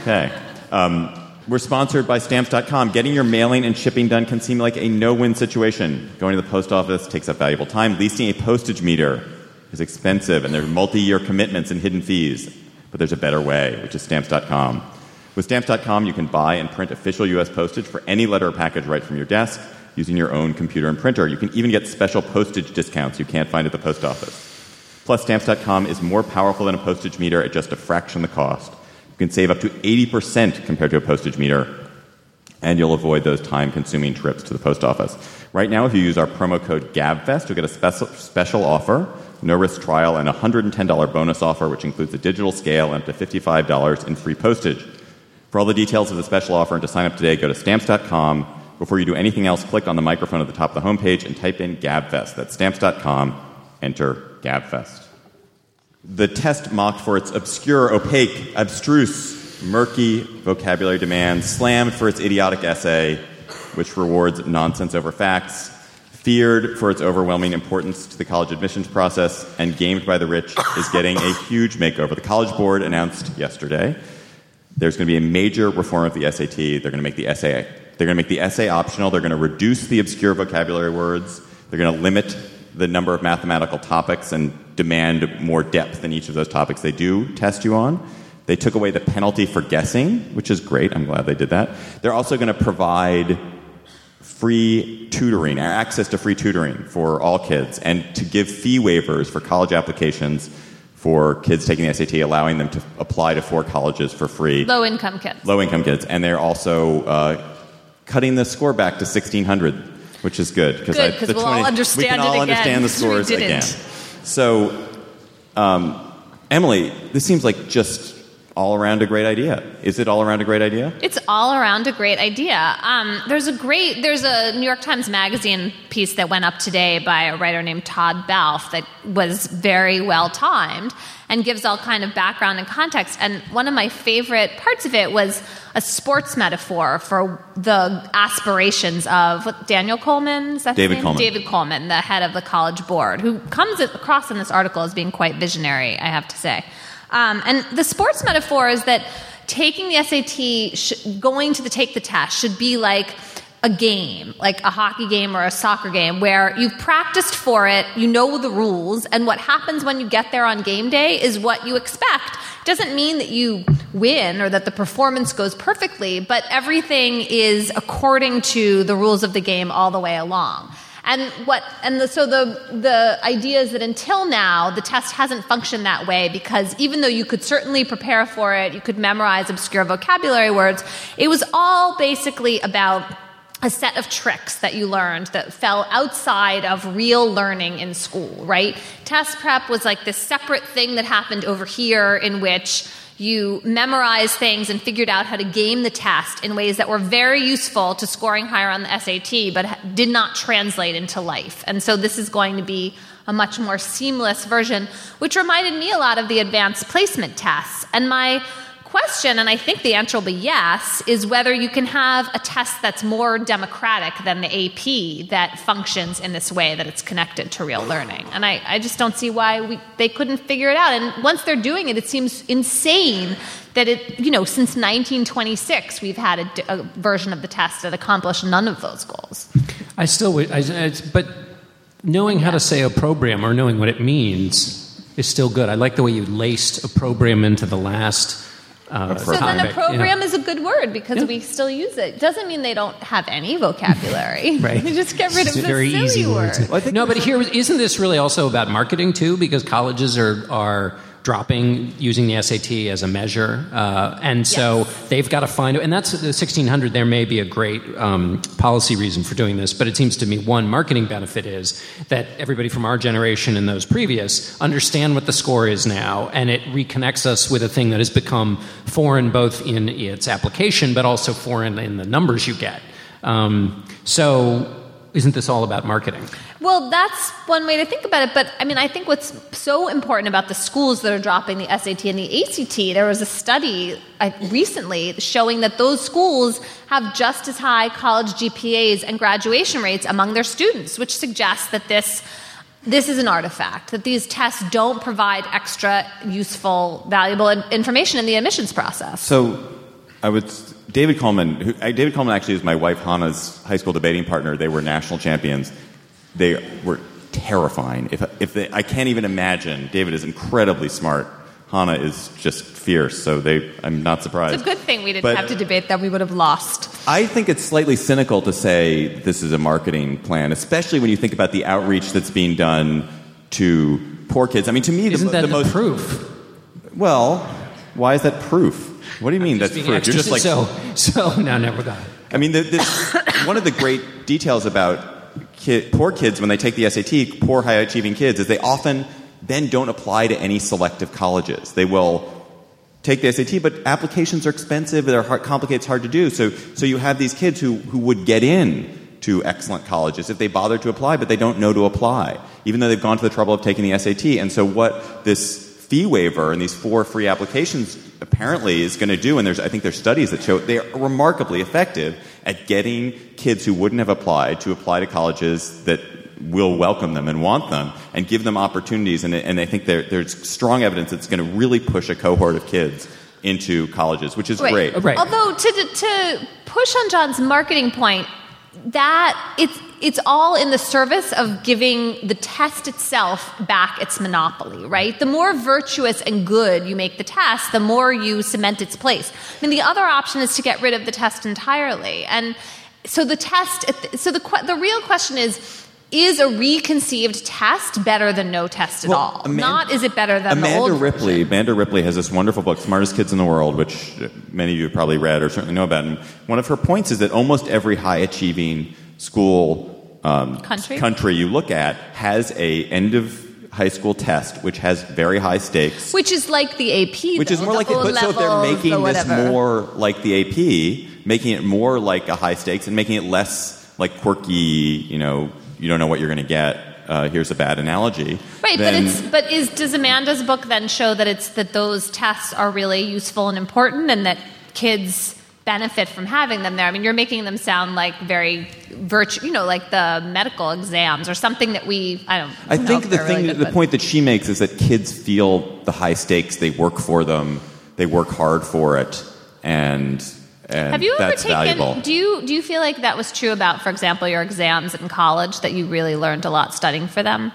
Okay. We're sponsored by Stamps.com. Getting your mailing and shipping done can seem like a no-win situation. Going to the post office takes up valuable time. Leasing a postage meter is expensive, and there are multi-year commitments and hidden fees. But there's a better way, which is Stamps.com. With Stamps.com, you can buy and print official U.S. postage for any letter or package right from your desk using your own computer and printer. You can even get special postage discounts you can't find at the post office. Plus, Stamps.com is more powerful than a postage meter at just a fraction of the cost. You can save up to 80% compared to a postage meter, and you'll avoid those time-consuming trips to the post office. Right now, if you use our promo code GABFEST, you'll get a special offer, no-risk trial, and a $110 bonus offer, which includes a digital scale and up to $55 in free postage. For all the details of the special offer and to sign up today, go to Stamps.com. Before you do anything else, click on the microphone at the top of the homepage and type in GABFEST. That's Stamps.com. Enter GABFEST. The test mocked for its obscure, opaque, abstruse, murky vocabulary demands, slammed for its idiotic essay, which rewards nonsense over facts, feared for its overwhelming importance to the college admissions process, and gamed by the rich, is getting a huge makeover. The College Board announced yesterday there's going to be a major reform of the SAT. They're going to make the essay optional. They're going to reduce the obscure vocabulary words. They're going to limit the number of mathematical topics and demand more depth in each of those topics they do test you on. They took away the penalty for guessing, which is great. I'm glad they did that. They're also going to provide free tutoring, access to free tutoring for all kids, and to give fee waivers for college applications for kids taking the SAT, allowing them to apply to 4 colleges for free. Low-income kids. Low-income kids. And they're also cutting the score back to 1,600, which is good. Because we'll all understand it again. We can all understand the scores again. So, Emily, this seems like just all around a great idea. Is it all around a great idea? It's all around a great idea. There's a New York Times Magazine piece that went up today by a writer named Todd Balfe that was very well timed and gives all kind of background and context. And one of my favorite parts of it was a sports metaphor for the aspirations of Daniel Coleman, is that his name? David Coleman, the head of the College Board, who comes across in this article as being quite visionary, I have to say. And the sports metaphor is that taking the SAT, going to take the test, should be like a game, like a hockey game or a soccer game, where you've practiced for it, you know the rules, and what happens when you get there on game day is what you expect. It doesn't mean that you win or that the performance goes perfectly, but everything is according to the rules of the game all the way along. So the idea is that until now, the test hasn't functioned that way, because even though you could certainly prepare for it, you could memorize obscure vocabulary words, it was all basically about a set of tricks that you learned that fell outside of real learning in school, right? Test prep was like this separate thing that happened over here in which you memorized things and figured out how to game the test in ways that were very useful to scoring higher on the SAT, but did not translate into life. And so this is going to be a much more seamless version, which reminded me a lot of the advanced placement tests. And my question, and I think the answer will be yes, is whether you can have a test that's more democratic than the AP that functions in this way, that it's connected to real learning. And I just don't see why they couldn't figure it out. And once they're doing it, it seems insane that since 1926, we've had a version of the test that accomplished none of those goals. But knowing how to say opprobrium or knowing what it means is still good. I like the way you laced opprobrium into the last so then opprobrium is a good word because we still use it. Doesn't mean they don't have any vocabulary. Right. They just get rid of the very silly easy word. But here, isn't this really also about marketing too? Because colleges are dropping using the SAT as a measure, and so they've got to find it. And that's the 1600. There may be a great policy reason for doing this, but it seems to me one marketing benefit is that everybody from our generation and those previous understand what the score is now, and it reconnects us with a thing that has become foreign both in its application, but also foreign in the numbers you get. So isn't this all about marketing? Well, that's one way to think about it. But, I think what's so important about the schools that are dropping the SAT and the ACT, there was a study recently showing that those schools have just as high college GPAs and graduation rates among their students, which suggests that this is an artifact, that these tests don't provide extra useful, valuable information in the admissions process. So David Coleman actually is my wife Hannah's high school debating partner. They were national champions. They were terrifying. I can't even imagine. David is incredibly smart. Hannah is just fierce, so I'm not surprised. It's a good thing we didn't have to debate them. We would have lost. I think it's slightly cynical to say this is a marketing plan, especially when you think about the outreach that's being done to poor kids. To me, isn't that the most proof? Well, why is that proof? What do you mean that's proof? You're just like no, never got it. One of the great details about poor kids when they take the SAT, poor high-achieving kids, is they often then don't apply to any selective colleges. They will take the SAT, but applications are expensive, they're complicated, it's hard to do. So you have these kids who would get in to excellent colleges if they bother to apply, but they don't know to apply, even though they've gone to the trouble of taking the SAT. And so what this fee waiver and these 4 free applications apparently is going to do, and I think there's studies that show they are remarkably effective at getting kids who wouldn't have applied to apply to colleges that will welcome them and want them and give them opportunities. And I think there's strong evidence it's going to really push a cohort of kids into colleges, which is great. Right. Although to push on John's marketing point, that it's all in the service of giving the test itself back its monopoly, right? The more virtuous and good you make the test, the more you cement its place. The other option is to get rid of the test entirely. And so the real question is a reconceived test better than no test at all? Not is it better than the old version? Amanda Ripley has this wonderful book, Smartest Kids in the World, which many of you have probably read or certainly know about. And one of her points is that almost every high-achieving school country you look at has a end of high school test, which has very high stakes. Which is like the AP, Which is more like it. But so if they're making this more like the AP, making it more like a high stakes and making it less like quirky, you don't know what you're going to get. Here's a bad analogy. Right, does Amanda's book then show that those tests are really useful and important and that kids benefit from having them there? I mean, you're making them sound like very like the medical exams or something that I think the point that she makes is that kids feel the high stakes, they work for them, they work hard for it, and have you that's ever taken, valuable. Do you feel like that was true about, for example, your exams in college, that you really learned a lot studying for them?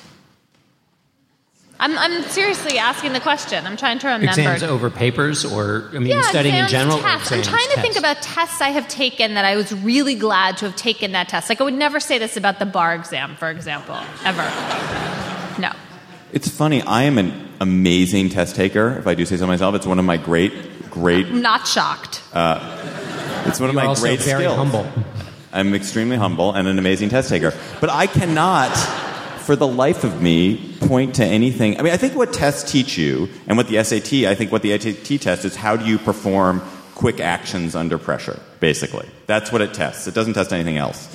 I'm seriously asking the question. I'm trying to remember. Exams over papers, or studying in general? Tests. I'm trying to think about tests I have taken that I was really glad to have taken that test. Like I would never say this about the bar exam, for example, ever. No. It's funny. I am an amazing test taker, if I do say so myself. It's one of my great. I'm not shocked. It's one of my great very skills. Humble. I'm extremely humble and an amazing test taker. But I cannot, for the life of me, point to anything. I mean, I think what tests teach you, and what the SAT, I think what the SAT test is, how do you perform quick actions under pressure, basically. That's what it tests. It doesn't test anything else.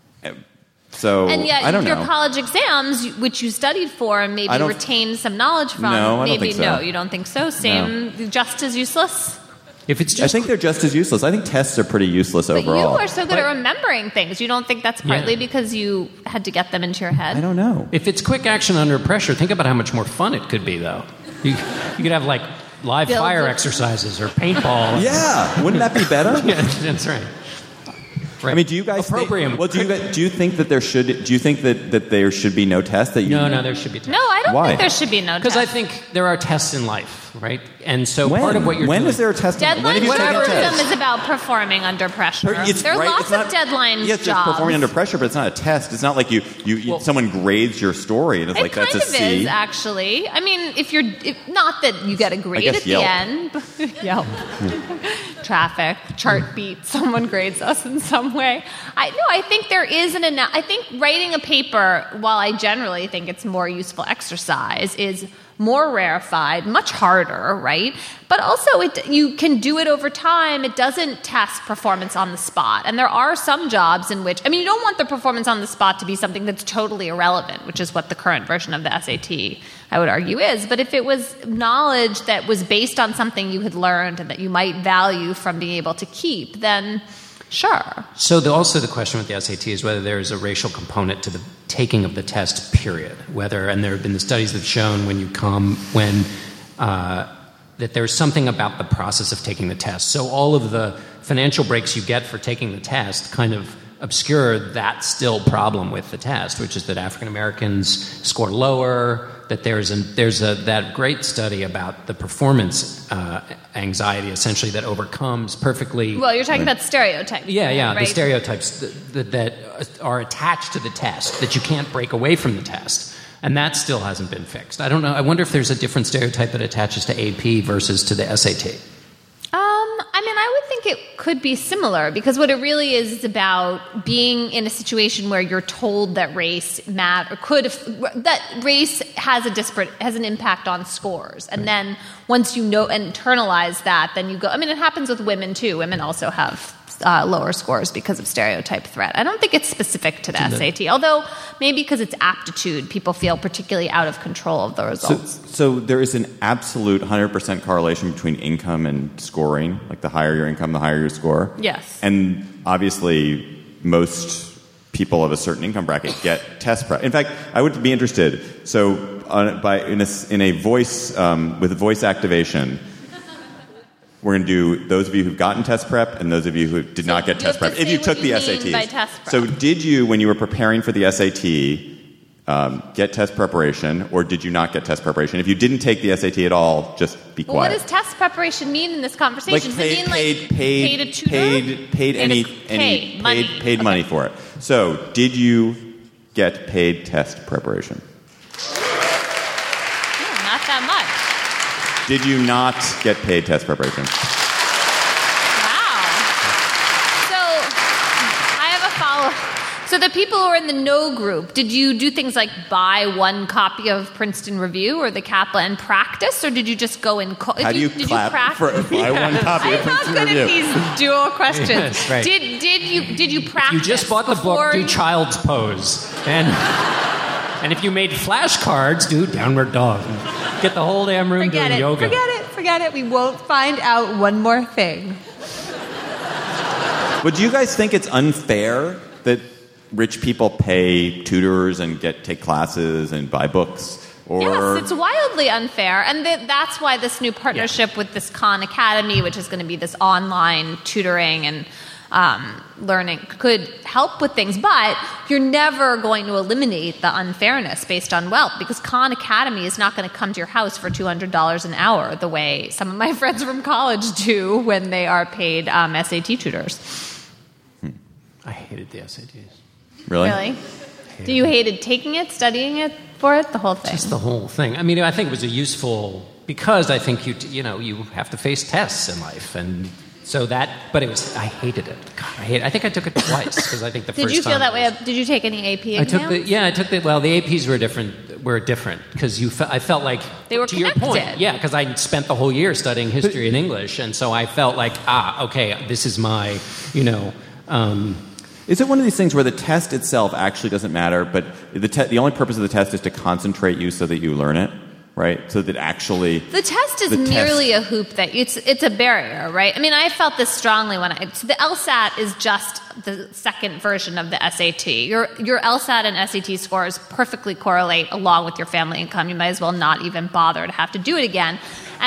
So, and yet, I don't know. Your college exams, which you studied for and maybe retained some knowledge from, no, I maybe don't think so. No, you don't think so? Same, just as useless? If it's just, I think they're just as useless. I think tests are pretty useless overall. But you are so good at remembering things. You don't think that's partly because you had to get them into your head? I don't know. If it's quick action under pressure, think about how much more fun it could be, though. You could have, like, live fire exercises or paintball. Yeah. Wouldn't that be better? Yeah, that's right. Right. I mean, do you guys think, do you think that there should be no test? No, there should be tests. No, I don't Why? think there should be no test. Because I think there are tests in life, right? And so part of what you're when doing... is there a test? Deadline journalism is about performing under pressure. There are lots of deadline jobs. Yes, it's performing under pressure, but it's not a test. It's not like someone grades your story and it's like that's a C. It kind of is, actually. I mean, not that you get a grade at Yelp. the end. Yelp. Traffic, chart beat, someone grades us in some way. I think there is I think writing a paper, while I generally think it's more useful exercise, is more rarefied, much harder, right? But also, you can do it over time. It doesn't test performance on the spot. And there are some jobs in which, you don't want the performance on the spot to be something that's totally irrelevant, which is what the current version of the SAT, I would argue, is. But if it was knowledge that was based on something you had learned and that you might value from being able to keep, then sure. So also the question with the SAT is whether there is a racial component to the taking of the test, period. And there have been the studies that have shown that there's something about the process of taking the test. So all of the financial breaks you get for taking the test kind of obscure that still problem with the test, which is that African Americans score lower, that there's that great study about the performance anxiety, essentially, that overcomes perfectly... Well, you're talking about stereotypes. Yeah, right? The stereotypes that are attached to the test, that you can't break away from the test. And that still hasn't been fixed. I don't know. I wonder if there's a different stereotype that attaches to AP versus to the SAT. I would think it could be similar, because what it really is about being in a situation where you're told that race that race has an impact on scores, and then once you know and internalize that, then you go. It happens with women too. Women also have lower scores because of stereotype threat. I don't think it's specific to the SAT, although maybe because it's aptitude, people feel particularly out of control of the results. So there is an absolute 100% correlation between income and scoring. Like the higher your income, the higher your score. Yes. And obviously most people of a certain income bracket get test prep. In fact, I would be interested. So in a voice with voice activation, we're going to do those of you who've gotten test prep and those of you who did not get test prep. If you took the SATs. So did you, when you were preparing for the SAT, get test preparation, or did you not get test preparation? If you didn't take the SAT at all, just be quiet. What does test preparation mean in this conversation? Paid a tutor? Paid money for it. So did you get paid test preparation? No, not that much. Did you not get paid test preparation? Wow. So I have a follow-up. So the people who are in the no group, did you do things like buy one copy of Princeton Review or the Kaplan and practice, or did you just go in? How do you clap for buy one copy of Princeton I'm not good Review? at these dual questions. Yes, right. Did you practice? You just bought the book, do before Child's Pose. And if you made flashcards, do Downward Dog. Get the whole damn room Forget doing it. yoga. Forget it. We won't find out one more thing. But do you guys think it's unfair that rich people pay tutors and take classes and buy books? Or Yes, it's wildly unfair. And that's why this new partnership with this Khan Academy, which is going to be this online tutoring and learning, could help with things. But you're never going to eliminate the unfairness based on wealth, because Khan Academy is not going to come to your house for $200 an hour the way some of my friends from college do when they are paid SAT tutors. I hated the SATs. Really? Do you hated taking it, studying it for it, the whole thing? Just the whole thing. I mean, I think it was a useful, because I think you have to face tests in life, and so that. But it was, I hated it. God, I think I took it twice because I think the first time. Did you feel that way? Did you take any AP exams? I took the. Well, the APs were different because I felt like they were to connected. your point, yeah, because I spent the whole year studying history and English, and so I felt like okay, this is my, Is it one of these things where the test itself actually doesn't matter, but the only purpose of the test is to concentrate you so that you learn it, right? So that actually the test is merely a hoop that it's a barrier, right? I mean, I felt this strongly when the LSAT is just the second version of the SAT. Your LSAT and SAT scores perfectly correlate along with your family income. You might as well not even bother to have to do it again.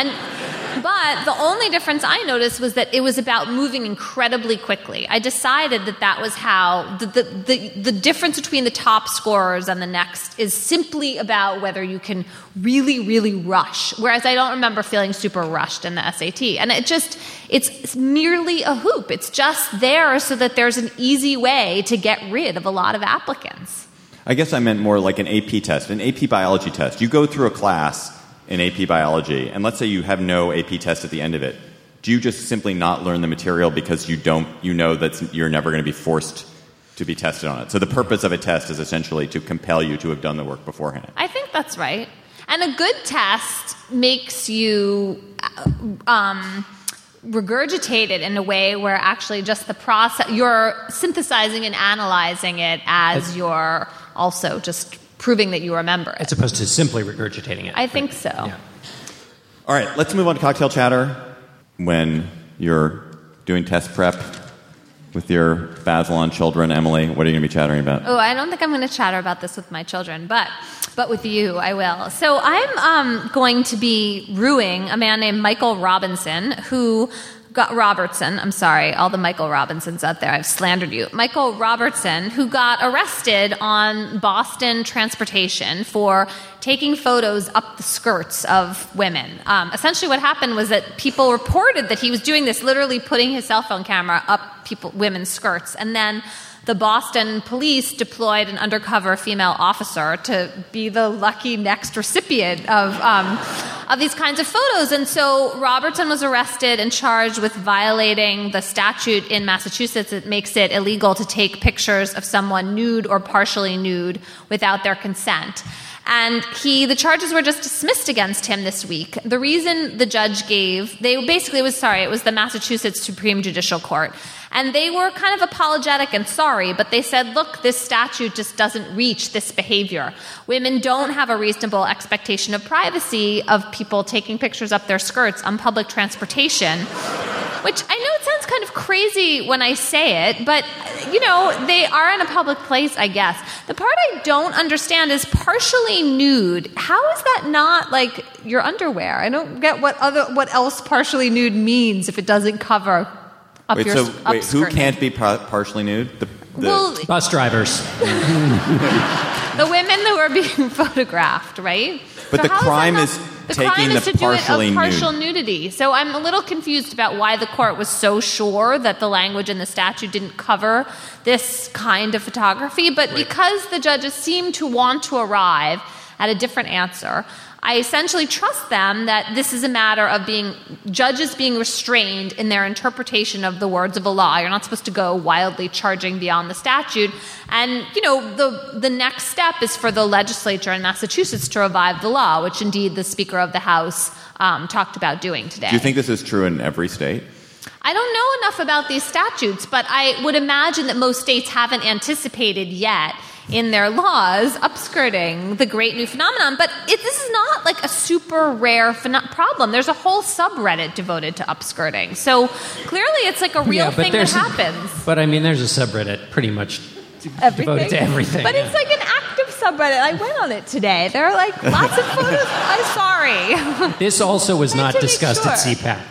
But the only difference I noticed was that it was about moving incredibly quickly. I decided that was how the difference between the top scorers and the next is simply about whether you can really, really rush. Whereas I don't remember feeling super rushed in the SAT. And it's merely a hoop. It's just there so that there's an easy way to get rid of a lot of applicants. I guess I meant more like an AP test, an AP biology test. You go through a class in AP biology, and let's say you have no AP test at the end of it. Do you just simply not learn the material because you know that you're never going to be forced to be tested on it? So the purpose of a test is essentially to compel you to have done the work beforehand. I think that's right. And a good test makes you regurgitate it in a way where actually just the process, you're synthesizing and analyzing it as you're also just proving that you remember it. As opposed to simply regurgitating it. I think so. Yeah. All right, let's move on to cocktail chatter. When you're doing test prep with your Bazelon children, Emily, what are you going to be chattering about? Oh, I don't think I'm going to chatter about this with my children, but with you, I will. So I'm going to be ruining a man named Michael Robertson, I'm sorry, all the Michael Robinsons out there, I've slandered you. Michael Robertson, who got arrested on Boston transportation for taking photos up the skirts of women. Essentially what happened was that people reported that he was doing this, literally putting his cell phone camera up women's skirts, and then the Boston police deployed an undercover female officer to be the lucky next recipient of these kinds of photos. And so Robertson was arrested and charged with violating the statute in Massachusetts that makes it illegal to take pictures of someone nude or partially nude without their consent. And the charges were just dismissed against him this week. The reason the judge gave, it was the Massachusetts Supreme Judicial Court. And they were kind of apologetic and sorry, but they said, look, this statute just doesn't reach this behavior. Women don't have a reasonable expectation of privacy of people taking pictures up their skirts on public transportation, which I know it sounds kind of crazy when I say it, but, they are in a public place, I guess. The part I don't understand is partially nude. How is that not like your underwear? I don't get what else partially nude means if it doesn't cover up your who can't be partially nude? The bus drivers. The women who are being photographed, right? But the crime is taking the partial nudity. So I'm a little confused about why the court was so sure that the language in the statute didn't cover this kind of photography. But because the judges seem to want to arrive at a different answer, I essentially trust them that this is a matter of judges being restrained in their interpretation of the words of a law. You're not supposed to go wildly charging beyond the statute. And, the next step is for the legislature in Massachusetts to revive the law, which indeed the Speaker of the House talked about doing today. Do you think this is true in every state? I don't know enough about these statutes, but I would imagine that most states haven't anticipated yet in their laws upskirting, the great new phenomenon. But this is not like a super rare problem. There's a whole subreddit devoted to upskirting. So clearly it's like a real thing that happens. But I mean, there's a subreddit pretty much devoted to everything. But it's like an active subreddit. I went on it today. There are like lots of photos. I'm sorry. This also was not discussed at CPAC.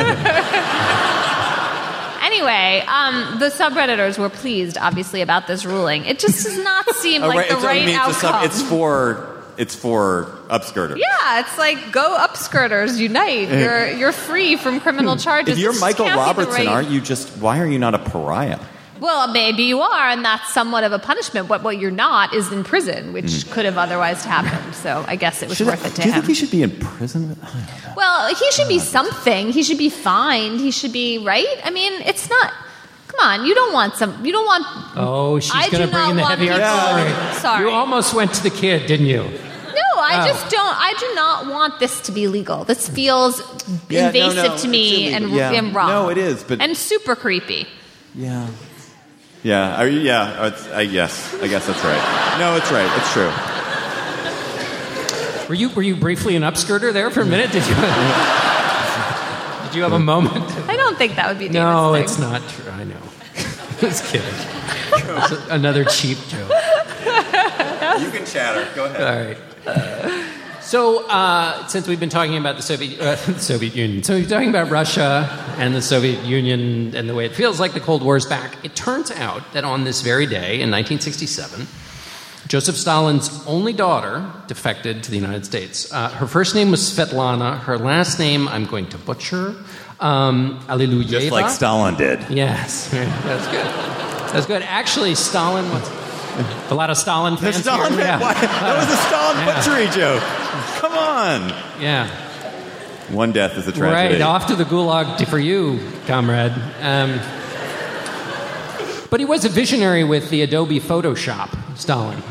Anyway, the subredditors were pleased, obviously, about this ruling. It just does not seem like the right outcome. It's for upskirters. Yeah, it's like, go upskirters, unite. You're free from criminal charges. If you're Michael Robertson, right. why are you not a pariah? Well, maybe you are, and that's somewhat of a punishment. What you're not is in prison, which could have otherwise happened. So I guess it was worth it to him. Do you think he should be in prison? Well, he should be something. He should be fined. He should be, right? I mean, it's not... Come on, you don't want... Oh, she's going to bring in the heavy artillery. Sorry. You almost went to the kid, didn't you? No, I do not want this to be legal. This feels invasive to me and wrong. No, it is, but... And super creepy. Yeah. Yeah, yes, I guess that's right. No, it's right. It's true. Were you briefly an upskirter there for a minute? Did you have a moment? I don't think that would be David's No, thing. It's not true. I know. Just kidding. It's another cheap joke. You can chatter. Go ahead. All right. So, since we've been talking about the Soviet Union, so we're talking about Russia and the Soviet Union and the way it feels like the Cold War is back, it turns out that on this very day in 1967, Joseph Stalin's only daughter defected to the United States. Her first name was Svetlana. Her last name, I'm going to butcher, Alliluyeva. Just like Stalin did. Yes, that's good. That's good. Actually, Stalin was... A lot of Stalin fans. The Stalin here. That was a Stalin butchery joke. Come on. Yeah. One death is a tragedy. Right, off to the gulag for you, comrade. But he was a visionary with the Adobe Photoshop, Stalin.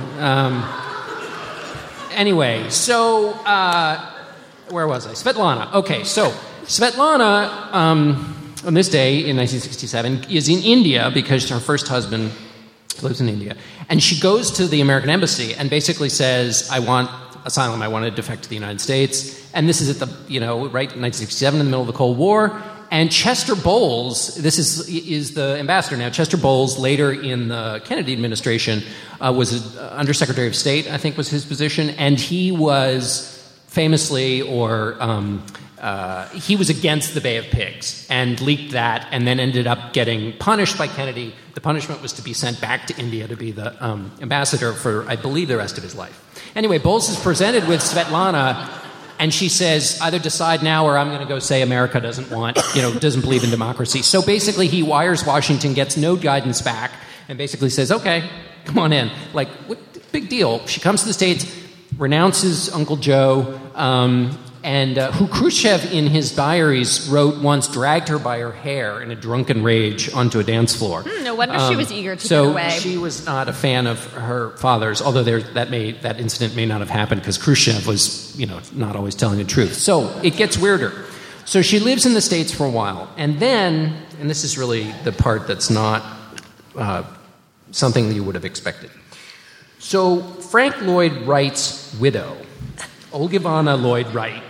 Anyway, so where was I? Svetlana. Okay, so Svetlana, on this day in 1967, is in India because her first husband lives in India. And she goes to the American embassy and basically says, I want asylum, I want to defect to the United States. And this is at the, right in 1967, in the middle of the Cold War. And Chester Bowles, this is the ambassador now. Chester Bowles, later in the Kennedy administration, was Undersecretary of State, I think was his position. And he was famously, he was against the Bay of Pigs and leaked that and then ended up getting punished by Kennedy. The punishment was to be sent back to India to be the ambassador for, I believe, the rest of his life. Anyway, Bowles is presented with Svetlana, and she says, either decide now or I'm going to go say America doesn't believe in democracy. So basically he wires Washington, gets no guidance back, and basically says, okay, come on in. Like, what big deal? She comes to the States, renounces Uncle Joe, and who Khrushchev in his diaries wrote once dragged her by her hair in a drunken rage onto a dance floor. No wonder she was eager to get away. So she was not a fan of her father's, although that incident may not have happened because Khrushchev was, not always telling the truth. So it gets weirder. So she lives in the States for a while. And then, and this is really the part that's not something that you would have expected. So Frank Lloyd Wright's widow, Olgivanna Lloyd Wright,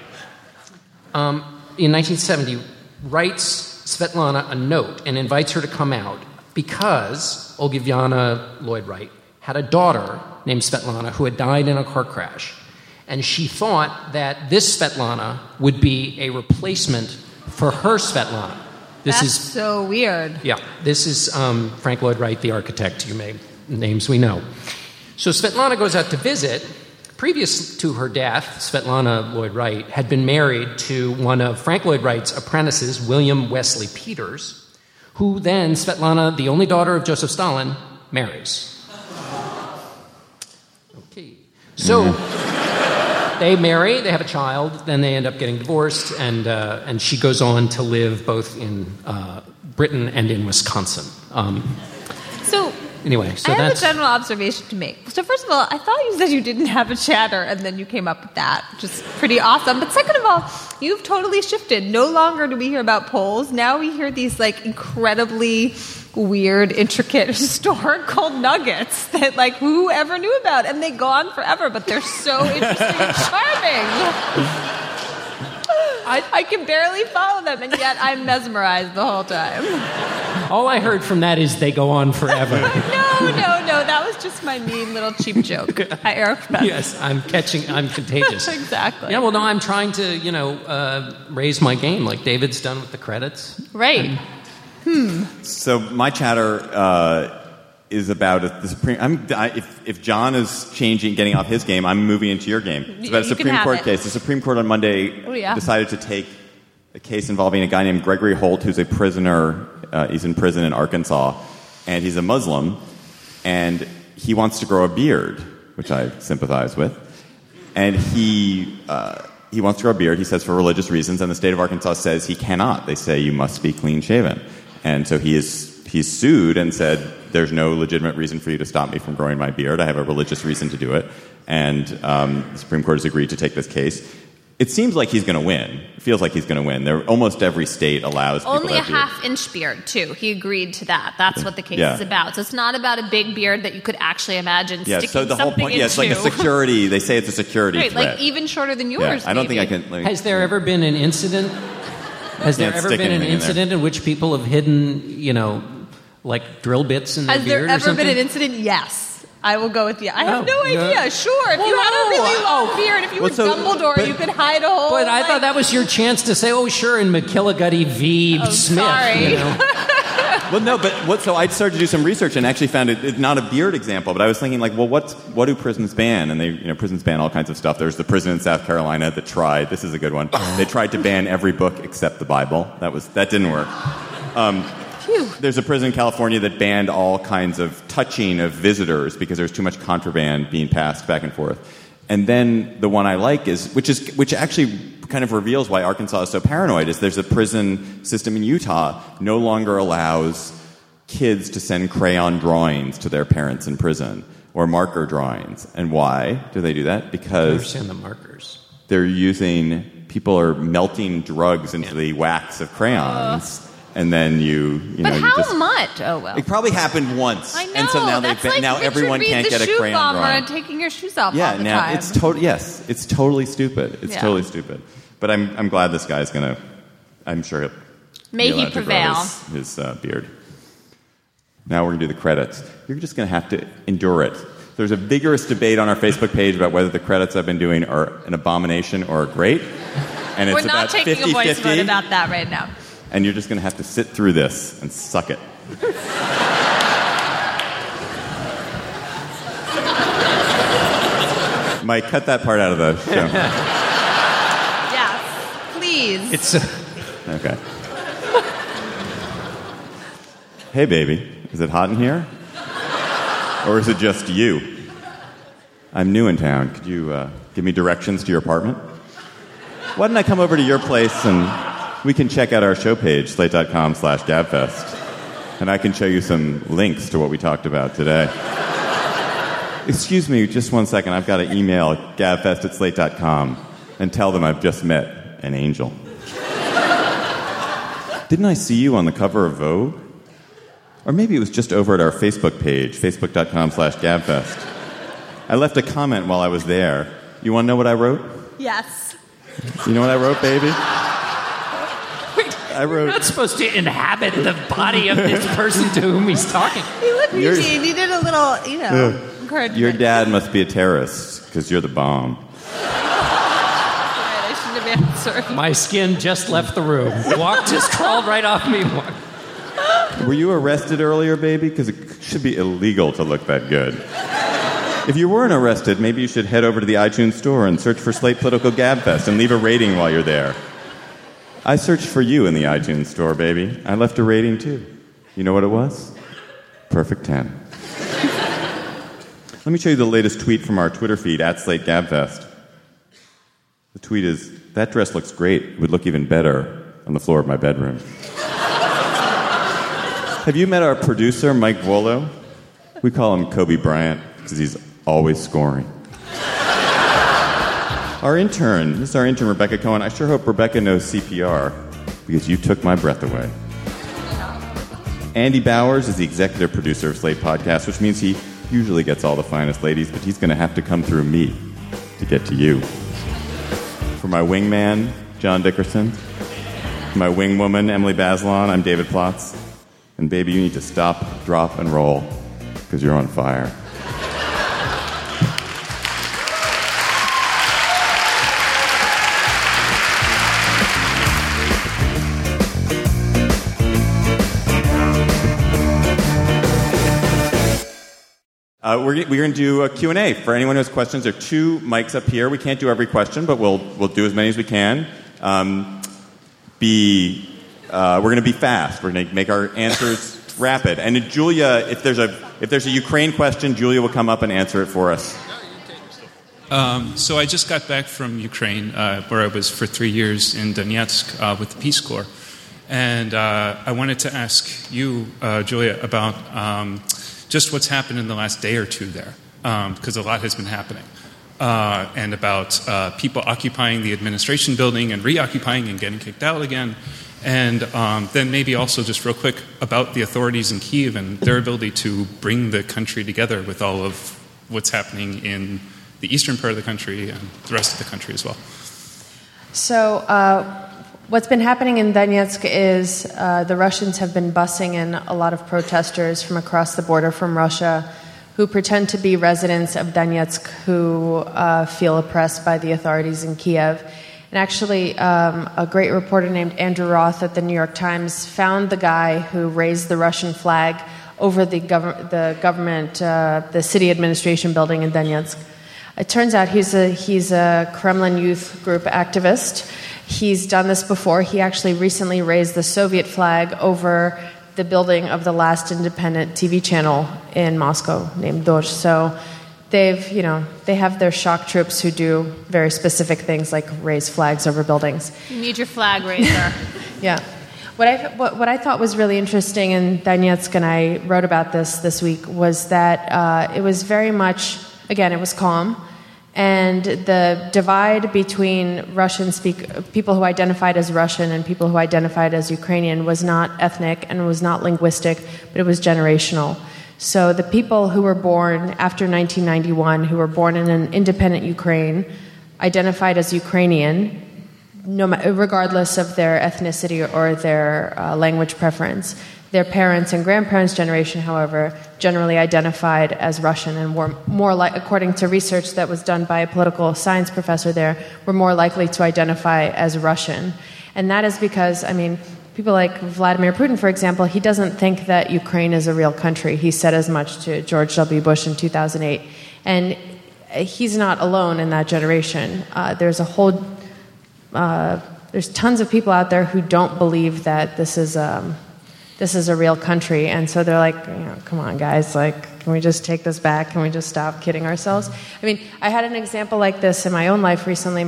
in 1970, writes Svetlana a note and invites her to come out because Olgivanna Lloyd Wright had a daughter named Svetlana who had died in a car crash. And she thought that this Svetlana would be a replacement for her Svetlana. That's so weird. Yeah, this is Frank Lloyd Wright, the architect, names we know. So Svetlana goes out to visit. Previous to her death, Svetlana Lloyd Wright had been married to one of Frank Lloyd Wright's apprentices, William Wesley Peters, who then Svetlana, the only daughter of Joseph Stalin, marries. Okay. So they marry, they have a child, then they end up getting divorced, and she goes on to live both in Britain and in Wisconsin. So anyway, so I have that's a general observation to make. So first of all, I thought you said you didn't have a chatter, and then you came up with that, which is pretty awesome. But second of all, you've totally shifted. No longer do we hear about polls. Now we hear these like incredibly weird, intricate, historical nuggets that like whoever knew about, and they go on forever, but they're so interesting and charming. I can barely follow them, and yet I'm mesmerized the whole time. all I heard from that is they go on forever. No. That was just my mean little cheap joke. Hi, Eric. Yes, I'm contagious. Exactly. Yeah, well, no, I'm trying to, raise my game like David's done with the credits. Right. So my chatter is about the Supreme. If John is getting off his game, I'm moving into your game. It's about a Supreme Court case. The Supreme Court on Monday decided to take a case involving a guy named Gregory Holt, who's a prisoner. He's in prison in Arkansas, and he's a Muslim, and he wants to grow a beard, which I sympathize with. And he wants to grow a beard, he says, for religious reasons, and the state of Arkansas says he cannot. They say you must be clean-shaven. And so he's sued and said, there's no legitimate reason for you to stop me from growing my beard. I have a religious reason to do it. And the Supreme Court has agreed to take this case. It seems like he's going to win. It feels like he's going to win. Almost every state allows people only to a half-inch beard, too. He agreed to that. That's what the case is about. So it's not about a big beard that you could actually imagine sticking so the whole point, into. it's like a security. They say it's a security right, threat. like even shorter than yours. I don't maybe. think I can. Has there ever been an incident? Has there ever been an incident in which people have hidden, like drill bits in their beard? Has there ever been an incident? Yes. I will go with you. I have no idea. Sure. If you had a really long beard, if you were Dumbledore, you could hide a hole. But I thought that was your chance to say, "Oh, sure," in McGillicuddy v. Smith. Sorry. Well, no, but so I started to do some research and actually found it's not a beard example, but I was thinking like, well, what do prisons ban? And prisons ban all kinds of stuff. There's the prison in South Carolina that tried. This is a good one. They tried to ban every book except the Bible. That didn't work. There's a prison in California that banned all kinds of touching of visitors because there's too much contraband being passed back and forth. And then the one I like which actually kind of reveals why Arkansas is so paranoid, is there's a prison system in Utah no longer allows kids to send crayon drawings to their parents in prison or marker drawings. And why do they do that? Because I understand the markers. People are melting drugs into the wax of crayons. And then But how much? Oh well. It probably happened once. I know. And so now that's like now Richard everyone Reed, can't get a crayon bomber drawing. and taking your shoes off all the now time. it's totally stupid. It's totally stupid. But I'm glad this guy's gonna. I'm sure he'll May be he allowed to prevail. grow his beard. Now we're gonna do the credits. You're just gonna have to endure it. There's a vigorous debate on our Facebook page about whether the credits I've been doing are an abomination or great. And it's We're not about taking 50-50. a voice vote about that right now. And you're just going to have to sit through this and suck it. Mike, cut that part out of the show. Yes, please. Okay. Hey, baby, is it hot in here? Or is it just you? I'm new in town. Could you give me directions to your apartment? Why don't I come over to your place and we can check out our show page, slate.com/gabfest, and I can show you some links to what we talked about today. Excuse me, just one second. I've got to email gabfest@slate.com and tell them I've just met an angel. Didn't I see you on the cover of Vogue? Or maybe it was just over at our Facebook page, facebook.com/gabfest. I left a comment while I was there. You want to know what I wrote? Yes. You know what I wrote, baby? You're not supposed to inhabit the body of this person to whom he's talking. He looked eugene. He did a little, encouragement. Your dad must be a terrorist because you're the bomb. I shouldn't have answered. My skin just left the room. Just crawled right off me. Were you arrested earlier, baby? Because it should be illegal to look that good. If you weren't arrested, maybe you should head over to the iTunes store and search for Slate Political Gabfest and leave a rating while you're there. I searched for you in the iTunes store, baby. I left a rating, too. You know what it was? Perfect 10. Let me show you the latest tweet from our Twitter feed, @SlateGabfest. The tweet is, "That dress looks great. It would look even better on the floor of my bedroom." Have you met our producer, Mike Volo? We call him Kobe Bryant because he's always scoring. This is our intern, Rebecca Cohen. I sure hope Rebecca knows CPR because you took my breath away. Andy Bowers is the executive producer of Slate Podcast, which means he usually gets all the finest ladies, but he's going to have to come through me to get to you. For my wingman, John Dickerson, my wingwoman, Emily Bazelon, I'm David Plotz. And baby, you need to stop, drop, and roll because you're on fire. We're going to do a Q&A. For anyone who has questions, there are 2 mics up here. We can't do every question, but we'll do as many as we can. We're going to be fast. We're going to make our answers rapid. And Julia, if there's a Ukraine question, Julia will come up and answer it for us. So I just got back from Ukraine, where I was for 3 years in Donetsk with the Peace Corps. And I wanted to ask you, Julia, about just what's happened in the last day or two there, because a lot has been happening, and about people occupying the administration building and reoccupying and getting kicked out again. And then maybe also just real quick about the authorities in Kyiv and their ability to bring the country together with all of what's happening in the eastern part of the country and the rest of the country as well. So what's been happening in Donetsk is the Russians have been busing in a lot of protesters from across the border from Russia who pretend to be residents of Donetsk who feel oppressed by the authorities in Kiev. And actually, a great reporter named Andrew Roth at the New York Times found the guy who raised the Russian flag over the government, the city administration building in Donetsk. It turns out he's a Kremlin youth group activist. He's done this before. He actually recently raised the Soviet flag over the building of the last independent TV channel in Moscow named Dozh. So they have their shock troops who do very specific things like raise flags over buildings. You need your flag raiser. Yeah. What I thought was really interesting in Donetsk, and I wrote about this week, was that it was very much, again, it was calm. And the divide between people who identified as Russian and people who identified as Ukrainian was not ethnic and was not linguistic, but it was generational. So the people who were born after 1991, who were born in an independent Ukraine, identified as Ukrainian, regardless of their ethnicity or their language preference. Their parents' and grandparents' generation, however, generally identified as Russian and were more according to research that was done by a political science professor there, were more likely to identify as Russian. And that is because, people like Vladimir Putin, for example, he doesn't think that Ukraine is a real country. He said as much to George W. Bush in 2008. And he's not alone in that generation. There's tons of people out there who don't believe that this is a real country, and so they're like, come on, guys, can we just take this back? Can we just stop kidding ourselves? I had an example like this in my own life recently.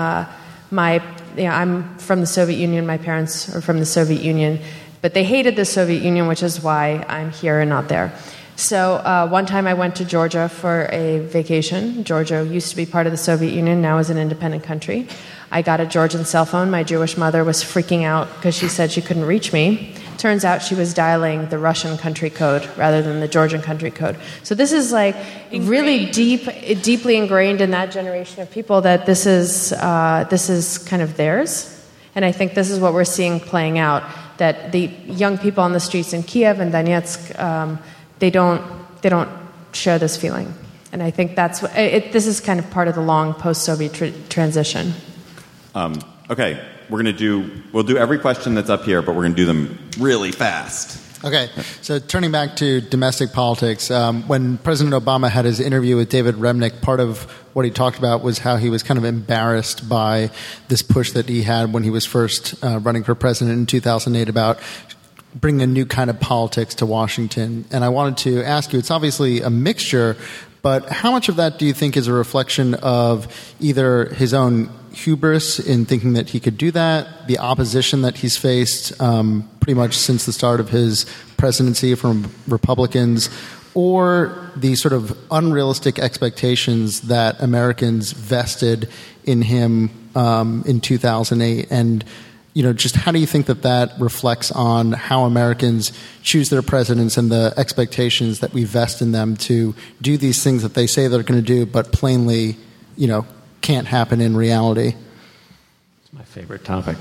I'm from the Soviet Union. My parents are from the Soviet Union, but they hated the Soviet Union, which is why I'm here and not there. So one time I went to Georgia for a vacation. Georgia used to be part of the Soviet Union, now is an independent country. I got a Georgian cell phone. My Jewish mother was freaking out because she said she couldn't reach me. Turns out she was dialing the Russian country code rather than the Georgian country code. So this is really deeply ingrained in that generation of people that this is kind of theirs. And I think this is what we're seeing playing out, that the young people on the streets in Kiev and Donetsk, they don't share this feeling. And I think this is kind of part of the long post-Soviet transition. Okay, we'll do every question that's up here, but we're going to do them really fast. Okay, so turning back to domestic politics, when President Obama had his interview with David Remnick, part of what he talked about was how he was kind of embarrassed by this push that he had when he was first running for president in 2008 about bringing a new kind of politics to Washington. And I wanted to ask you, it's obviously a mixture, But how much of that do you think is a reflection of either his own hubris in thinking that he could do that, the opposition that he's faced pretty much since the start of his presidency from Republicans, or the sort of unrealistic expectations that Americans vested in him in 2008? And just how do you think that reflects on how Americans choose their presidents and the expectations that we vest in them to do these things that they say they're going to do, but plainly, can't happen in reality? It's my favorite topic.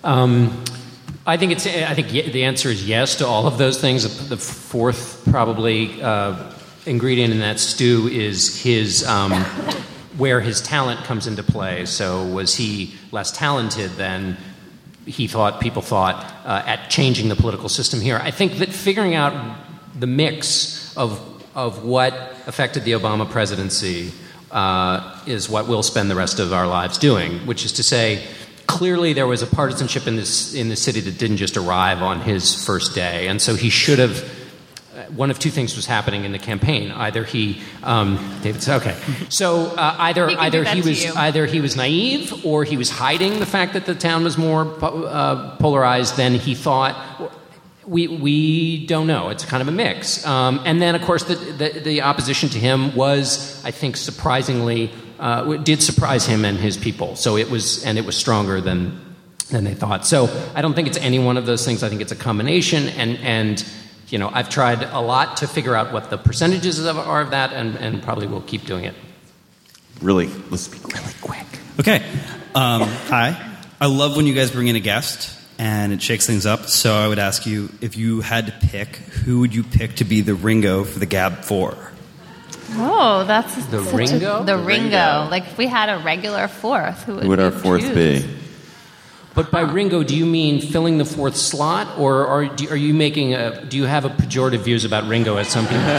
I think the answer is yes to all of those things. The fourth probably ingredient in that stew is his where his talent comes into play. So was he less talented than people thought at changing the political system here? I think that figuring out the mix of what affected the Obama presidency is what we'll spend the rest of our lives doing, which is to say, clearly there was a partisanship in the city that didn't just arrive on his first day, and so he should have. One of two things was happening in the campaign. Either he, David said, okay. So either he was naive, or he was hiding the fact that the town was more polarized than he thought. We don't know. It's kind of a mix. And then, of course, the opposition to him was, I think, surprisingly, did surprise him and his people. So it was stronger than they thought. So I don't think it's any one of those things. I think it's a combination. And I've tried a lot to figure out what the percentages are of that, and probably will keep doing it. Let's speak really quick. Okay. Hi. I love when you guys bring in a guest, and it shakes things up. So I would ask you, if you had to pick, who would you pick to be the Ringo for the Gab 4? Oh, that's the Ringo? The Ringo. Like, if we had a regular fourth, who would our fourth be? But by Ringo, do you mean filling the fourth slot, or are you making do you have a pejorative views about Ringo as some people do?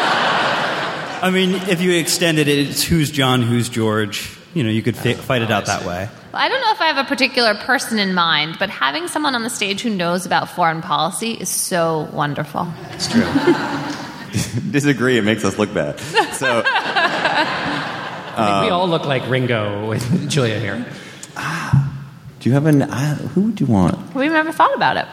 I mean, if you extended it, it's who's John, who's George. You could fight it out that way. Well, I don't know if I have a particular person in mind, but having someone on the stage who knows about foreign policy is so wonderful. It's true. Disagree, it makes us look bad. So I think we all look like Ringo with Julia here. Do you have who would you want? We've never thought about it.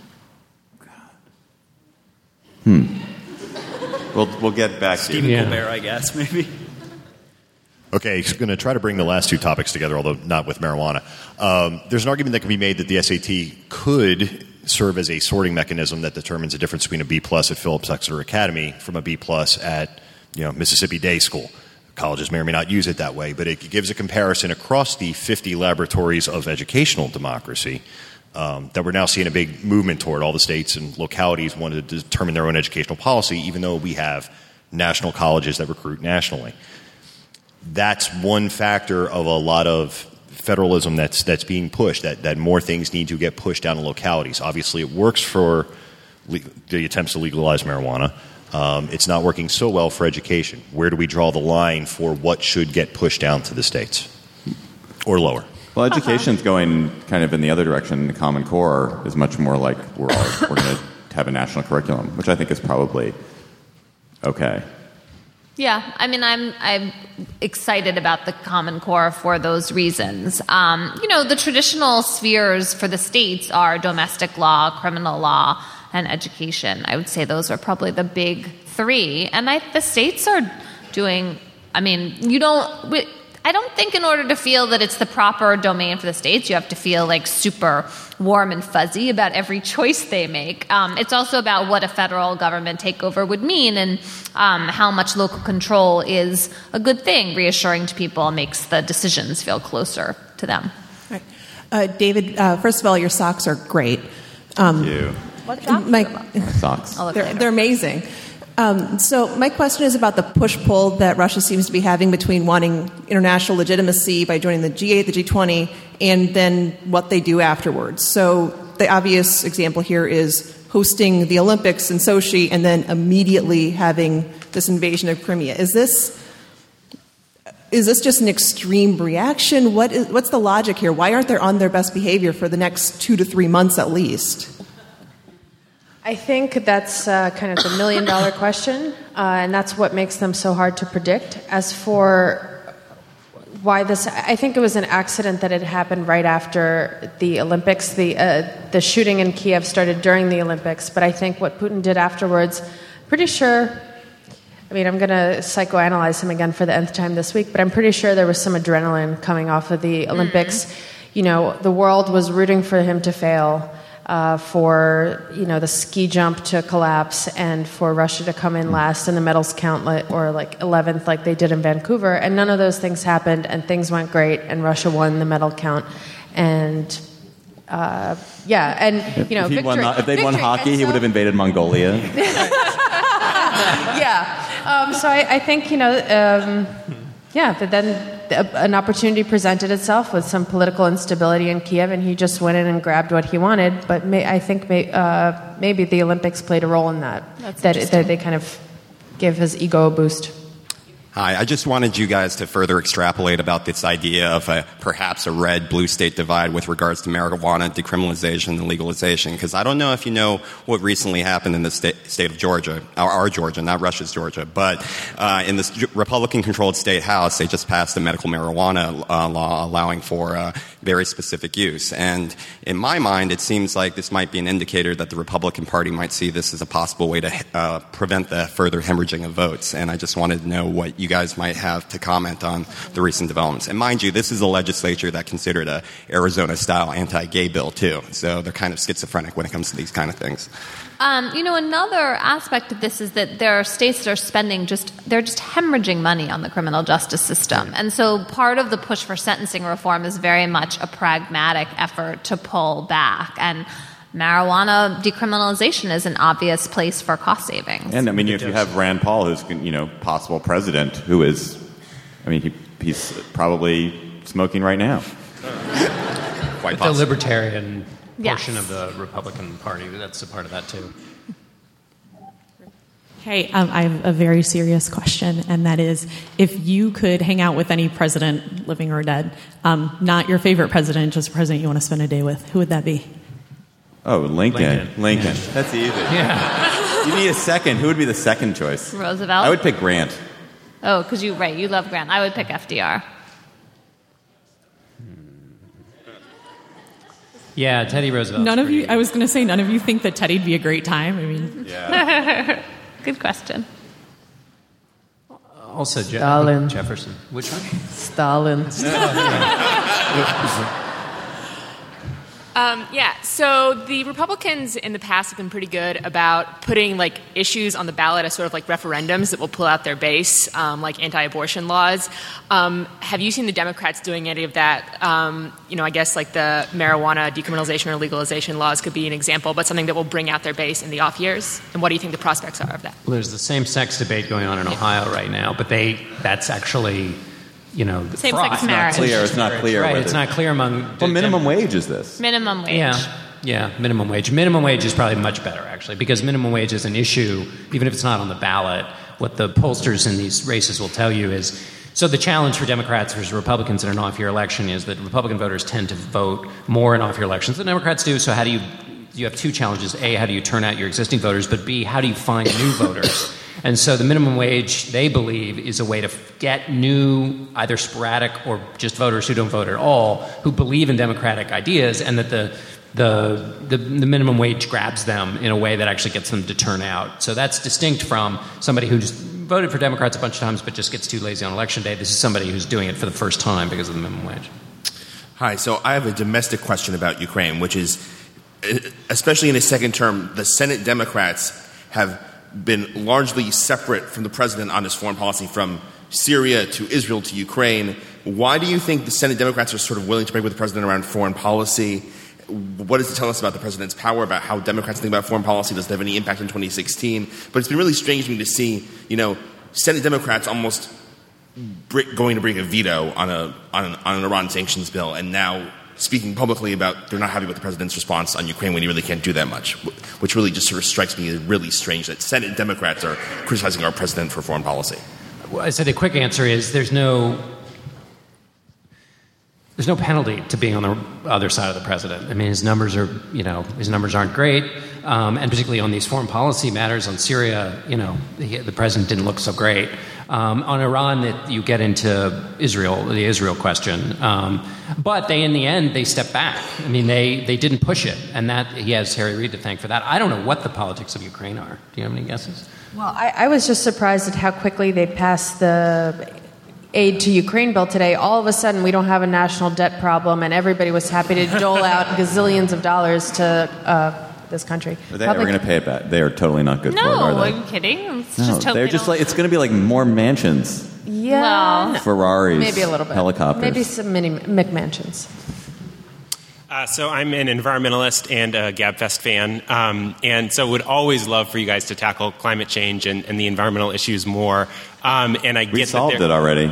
We'll get back to Stephen Colbert, I guess, maybe. Okay, he's going to try to bring the last two topics together, although not with marijuana. There's an argument that can be made that the SAT could serve as a sorting mechanism that determines the difference between a B+ at Phillips Exeter Academy from a B+ at Mississippi Day School. Colleges may or may not use it that way, but it gives a comparison across the 50 laboratories of educational democracy that we're now seeing a big movement toward. All the states and localities want to determine their own educational policy, even though we have national colleges that recruit nationally. That's one factor of a lot of federalism that's being pushed, that more things need to get pushed down to localities. Obviously, it works for the attempts to legalize marijuana. It's not working so well for education. Where do we draw the line for what should get pushed down to the states or lower? Well, education's going kind of in the other direction. The Common Core is much more like we're going to have a national curriculum, which I think is probably okay. Yeah, I mean, I'm excited about the Common Core for those reasons. The traditional spheres for the states are domestic law, criminal law, and education. I would say those are probably the big three. And the states are doing, I don't think in order to feel that it's the proper domain for the states, you have to feel like super warm and fuzzy about every choice they make. It's also about what a federal government takeover would mean, and how much local control is a good thing. Reassuring to people makes the decisions feel closer to them. Right. David, first of all, your socks are great. Thank you. What socks? Socks. They're amazing. So my question is about the push-pull that Russia seems to be having between wanting international legitimacy by joining the G8, the G20, and then what they do afterwards. So the obvious example here is hosting the Olympics in Sochi and then immediately having this invasion of Crimea. Is this just an extreme reaction? What's the logic here? Why aren't they on their best behavior for the next 2 to 3 months at least? I think that's kind of the million-dollar question, and that's what makes them so hard to predict. As for why this, I think it was an accident that it happened right after the Olympics. The shooting in Kiev started during the Olympics, but I think what Putin did afterwards, pretty sure, I mean, I'm going to psychoanalyze him again for the nth time this week, but I'm pretty sure there was some adrenaline coming off of the Olympics. You know, the world was rooting for him to fail. For the ski jump to collapse and for Russia to come in last and the medals count or 11th like they did in Vancouver, and none of those things happened and things went great and Russia won the medal count and if they'd won hockey, he would have invaded Mongolia. So I think but then an opportunity presented itself with some political instability in Kiev, and he just went in and grabbed what he wanted. But I think maybe the Olympics played a role in that. That they kind of gave his ego a boost. Hi, I just wanted you guys to further extrapolate about this idea of perhaps a red-blue state divide with regards to marijuana decriminalization and legalization, because I don't know if you know what recently happened in the state of Georgia, our Georgia, not Russia's Georgia, but in this Republican-controlled state house, they just passed a medical marijuana law allowing for very specific use. And in my mind, it seems like this might be an indicator that the Republican Party might see this as a possible way to prevent the further hemorrhaging of votes. And I just wanted to know what you guys might have to comment on the recent developments. And mind you, this is a legislature that considered a Arizona-style anti-gay bill, too. So they're kind of schizophrenic when it comes to these kind of things. Another aspect of this is that there are states that are spending they're just hemorrhaging money on the criminal justice system. And so part of the push for sentencing reform is very much a pragmatic effort to pull back. And marijuana decriminalization is an obvious place for cost savings. And, if you have Rand Paul, who's, possible president, who is, he's probably smoking right now. Quite possible. The libertarian portion of the Republican Party, that's a part of that, too. Hey, I have a very serious question, and that is, if you could hang out with any president, living or dead, not your favorite president, just a president you want to spend a day with, who would that be? Oh, Lincoln. That's easy. Yeah. You need a second. Who would be the second choice? Roosevelt? I would pick Grant. Oh, because you love Grant. I would pick FDR. Yeah, Teddy Roosevelt. I was going to say, none of you think that Teddy'd be a great time? Yeah. Good question. Also, Stalin. Jefferson. Which one? Stalin. So the Republicans in the past have been pretty good about putting issues on the ballot as sort of referendums that will pull out their base, like anti-abortion laws. Have you seen the Democrats doing any of that? I guess the marijuana decriminalization or legalization laws could be an example, but something that will bring out their base in the off years. And what do you think the prospects are of that? Well, there's the same-sex debate going on in Ohio right now, but that's actually... same-sex marriage. It's not clear. Right, it's not clear among... Well, minimum wage is this. Minimum wage. Yeah, minimum wage. Minimum wage is probably much better, actually, because minimum wage is an issue, even if it's not on the ballot. What the pollsters in these races will tell you is... So the challenge for Democrats versus Republicans in an off-year election is that Republican voters tend to vote more in off-year elections than Democrats do, so how do you have two challenges. A, how do you turn out your existing voters? But B, how do you find new voters? And so the minimum wage, they believe, is a way to get new, either sporadic or just voters who don't vote at all, who believe in democratic ideas, and that the minimum wage grabs them in a way that actually gets them to turn out. So that's distinct from somebody who just voted for Democrats a bunch of times but just gets too lazy on election day. This is somebody who's doing it for the first time because of the minimum wage. Hi, so I have a domestic question about Ukraine, which is, especially in his second term, the Senate Democrats have been largely separate from the president on his foreign policy, from Syria to Israel to Ukraine. Why do you think the Senate Democrats are sort of willing to break with the president around foreign policy? What does it tell us about the president's power, about how Democrats think about foreign policy? Does it have any impact in 2016? But it's been really strange to me to see, Senate Democrats almost going to bring a veto on an Iran sanctions bill, and now speaking publicly about they're not happy with the president's response on Ukraine when he really can't do that much, which really just sort of strikes me as really strange that Senate Democrats are criticizing our president for foreign policy. Well, I said the quick answer is there's no penalty to being on the other side of the president. I mean, his numbers aren't great. and particularly on these foreign policy matters on Syria, the president didn't look so great. On Iran, that you get into Israel, the Israel question. But in the end, they stepped back. I mean, they didn't push it, and that he has Harry Reid to thank for that. I don't know what the politics of Ukraine are. Do you have any guesses? Well, I was just surprised at how quickly they passed the aid to Ukraine bill today. All of a sudden, we don't have a national debt problem, and everybody was happy to dole out gazillions of dollars to this country. They are going to pay it back. They are totally not good for it, are they? No, are you kidding? Let's No, just hope they're just like, it's going to be like more mansions. Yeah. Ferraris. Maybe a little bit. Helicopters. Maybe some mini McMansions. So I'm an environmentalist and a GabFest fan, and so would always love for you guys to tackle climate change and the environmental issues more. And I get We solved it already.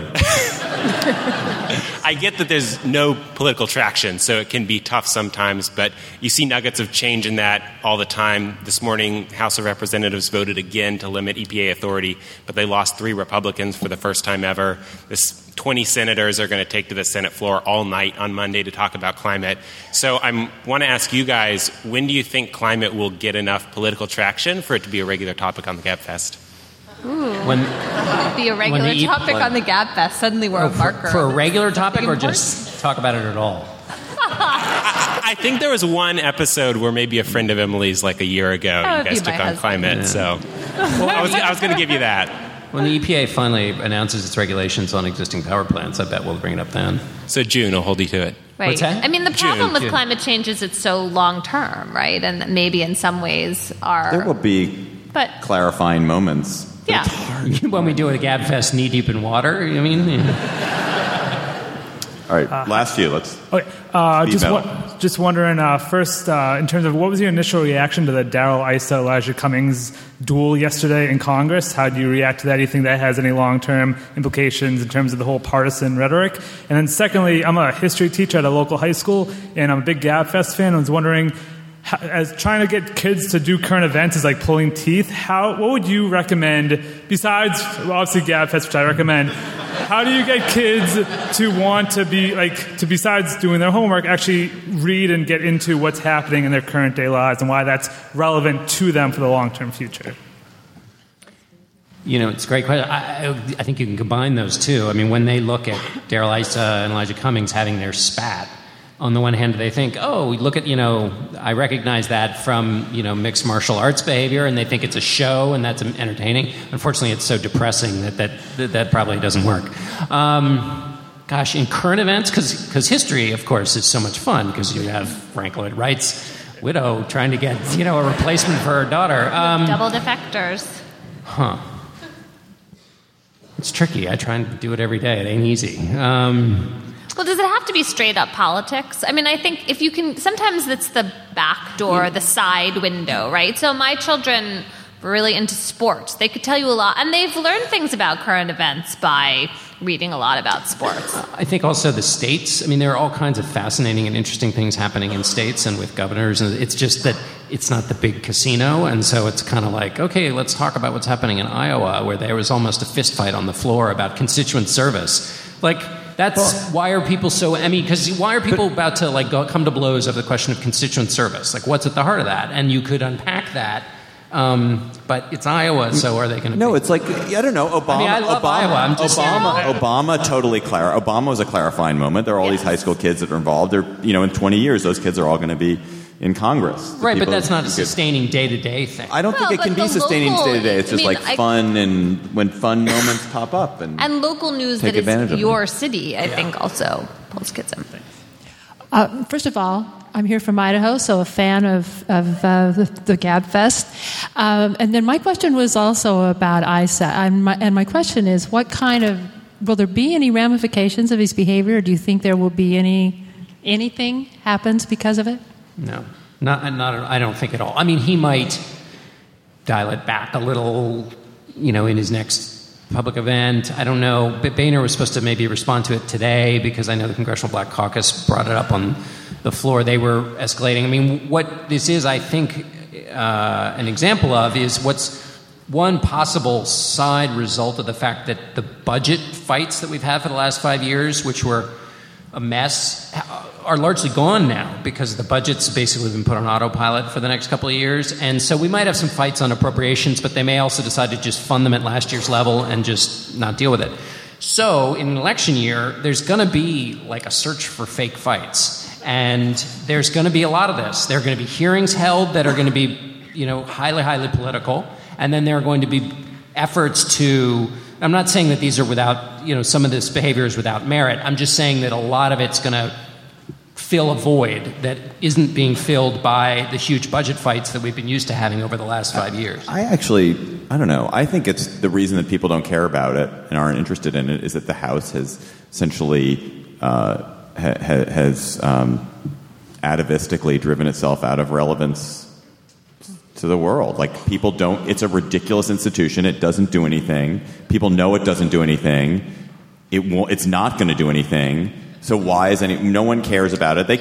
I get that there's no political traction, so it can be tough sometimes, but you see nuggets of change in that all the time. This morning, House of Representatives voted again to limit EPA authority, but they lost 3 Republicans for the first time ever. 20 senators are going to take to the Senate floor all night on Monday to talk about climate. So I want to ask you guys, when do you think climate will get enough political traction for it to be a regular topic on the GabFest? Ooh. Be a regular topic on the GabFest. Suddenly we're a marker. For a regular topic or just talk about it at all? I think there was one episode where maybe a friend of Emily's like a year ago you guys took on climate. So I was going to give you that. When the EPA finally announces its regulations on existing power plants, I bet we'll bring it up then. So June, I'll hold you to it. Right. What's that? I mean, the problem with June. climate change is it's so long term, right? And maybe in some ways There will be clarifying moments. Yeah. When we do a GabFest knee deep in water, I mean. All right, last few. Let's. Okay. Just wondering, first, in terms of what was your initial reaction to the Darrell Issa, Elijah Cummings duel yesterday in Congress? How do you react to that? Do you think that has any long-term implications in terms of the whole partisan rhetoric? And then secondly, I'm a history teacher at a local high school, and I'm a big GabFest fan. I was wondering, as trying to get kids to do current events is like pulling teeth. What would you recommend, besides obviously GabFest, which I recommend, how do you get kids to want to be besides doing their homework, actually read and get into what's happening in their current day lives and why that's relevant to them for the long-term future? It's a great question. I think you can combine those two. I mean, when they look at Darrell Issa and Elijah Cummings having their spat, on the one hand, they think, look at, I recognize that from, mixed martial arts behavior, and they think it's a show and that's entertaining. Unfortunately, it's so depressing that probably doesn't work. Gosh, in current events, because history, of course, is so much fun, because you have Frank Lloyd Wright's widow trying to get, a replacement for her daughter. Double defectors. Huh. It's tricky. I try and do it every day. It ain't easy. Well, does it have to be straight up politics? I mean, I think if you can, sometimes it's the back door, the side window, right? So my children were really into sports. They could tell you a lot, and they've learned things about current events by reading a lot about sports. I think also the states, I mean, there are all kinds of fascinating and interesting things happening in states and with governors, and it's just that it's not the big casino, and so it's kind of like, okay, let's talk about what's happening in Iowa, where there was almost a fist fight on the floor about constituent service. Why are people so? I mean, because why are people about to come to blows over the question of constituent service? What's at the heart of that? And you could unpack that, but it's Iowa, so are they going to? No, it's like I don't know. Obama. I love Iowa. I'm just Obama totally Obama was a clarifying moment. There are all these high school kids that are involved. They're in 20 years, those kids are all going to be in Congress. Right, but that's not a sustaining day-to-day thing. I don't think it can be sustaining day-to-day. It's just fun, and when fun moments pop up. And local news that is your city, I think, also pulls kids in. First of all, I'm here from Idaho, so a fan of the GabFest. And then my question was also about ISA. And my question is, will there be any ramifications of his behavior? Or do you think there will be anything happens because of it? No, not. I don't think at all. I mean, he might dial it back a little, in his next public event. I don't know. But Boehner was supposed to maybe respond to it today because I know the Congressional Black Caucus brought it up on the floor. They were escalating. I mean, what this is, I think, an example of is what's one possible side result of the fact that the budget fights that we've had for the last 5 years, which were a mess are largely gone now because the budget's basically been put on autopilot for the next couple of years. And so we might have some fights on appropriations, but they may also decide to just fund them at last year's level and just not deal with it. So in an election year, there's going to be like a search for fake fights. And there's going to be a lot of this. There are going to be hearings held that are going to be, highly, highly political. And then there are going to be efforts to... I'm not saying that these are without, some of this behavior is without merit. I'm just saying that a lot of it's going to fill a void that isn't being filled by the huge budget fights that we've been used to having over the last 5 years. I don't know. I think it's the reason that people don't care about it and aren't interested in it is that the House has essentially atavistically driven itself out of relevance to the world. Like, people don't... It's a ridiculous institution. It doesn't do anything. People know it doesn't do anything. It's not going to do anything. So why is no one cares about it?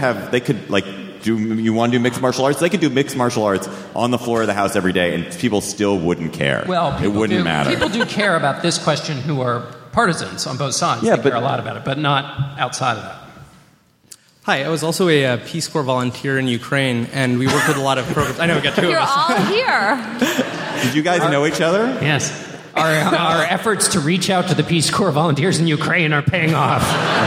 You want to do mixed martial arts? They could do mixed martial arts on the floor of the House every day, and people still wouldn't care. Well, it wouldn't matter. People do care about this question who are partisans on both sides. Yeah, they care a lot about it, but not outside of that. Hi, I was also a Peace Corps volunteer in Ukraine, and we worked with a lot of programs. I know we got two of us. You're all here. Did you guys know each other? Yes. Our efforts to reach out to the Peace Corps volunteers in Ukraine are paying off.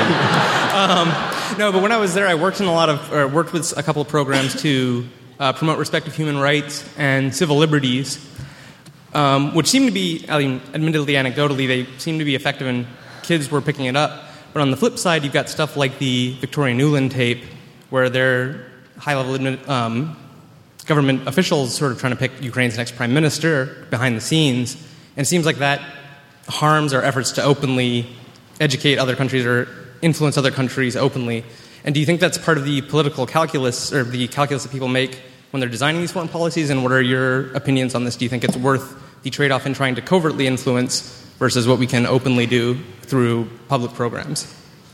No, but when I was there, I worked with a couple of programs to promote respect of human rights and civil liberties, which seemed to be, admittedly anecdotally, they seemed to be effective, and kids were picking it up. But on the flip side, you've got stuff like the Victoria Nuland tape, where they're high-level government officials sort of trying to pick Ukraine's next prime minister behind the scenes. And it seems like that harms our efforts to openly educate other countries or influence other countries openly. And do you think that's part of the political calculus, or the calculus that people make when they're designing these foreign policies? And what are your opinions on this? Do you think it's worth the trade-off in trying to covertly influence versus what we can openly do through public programs?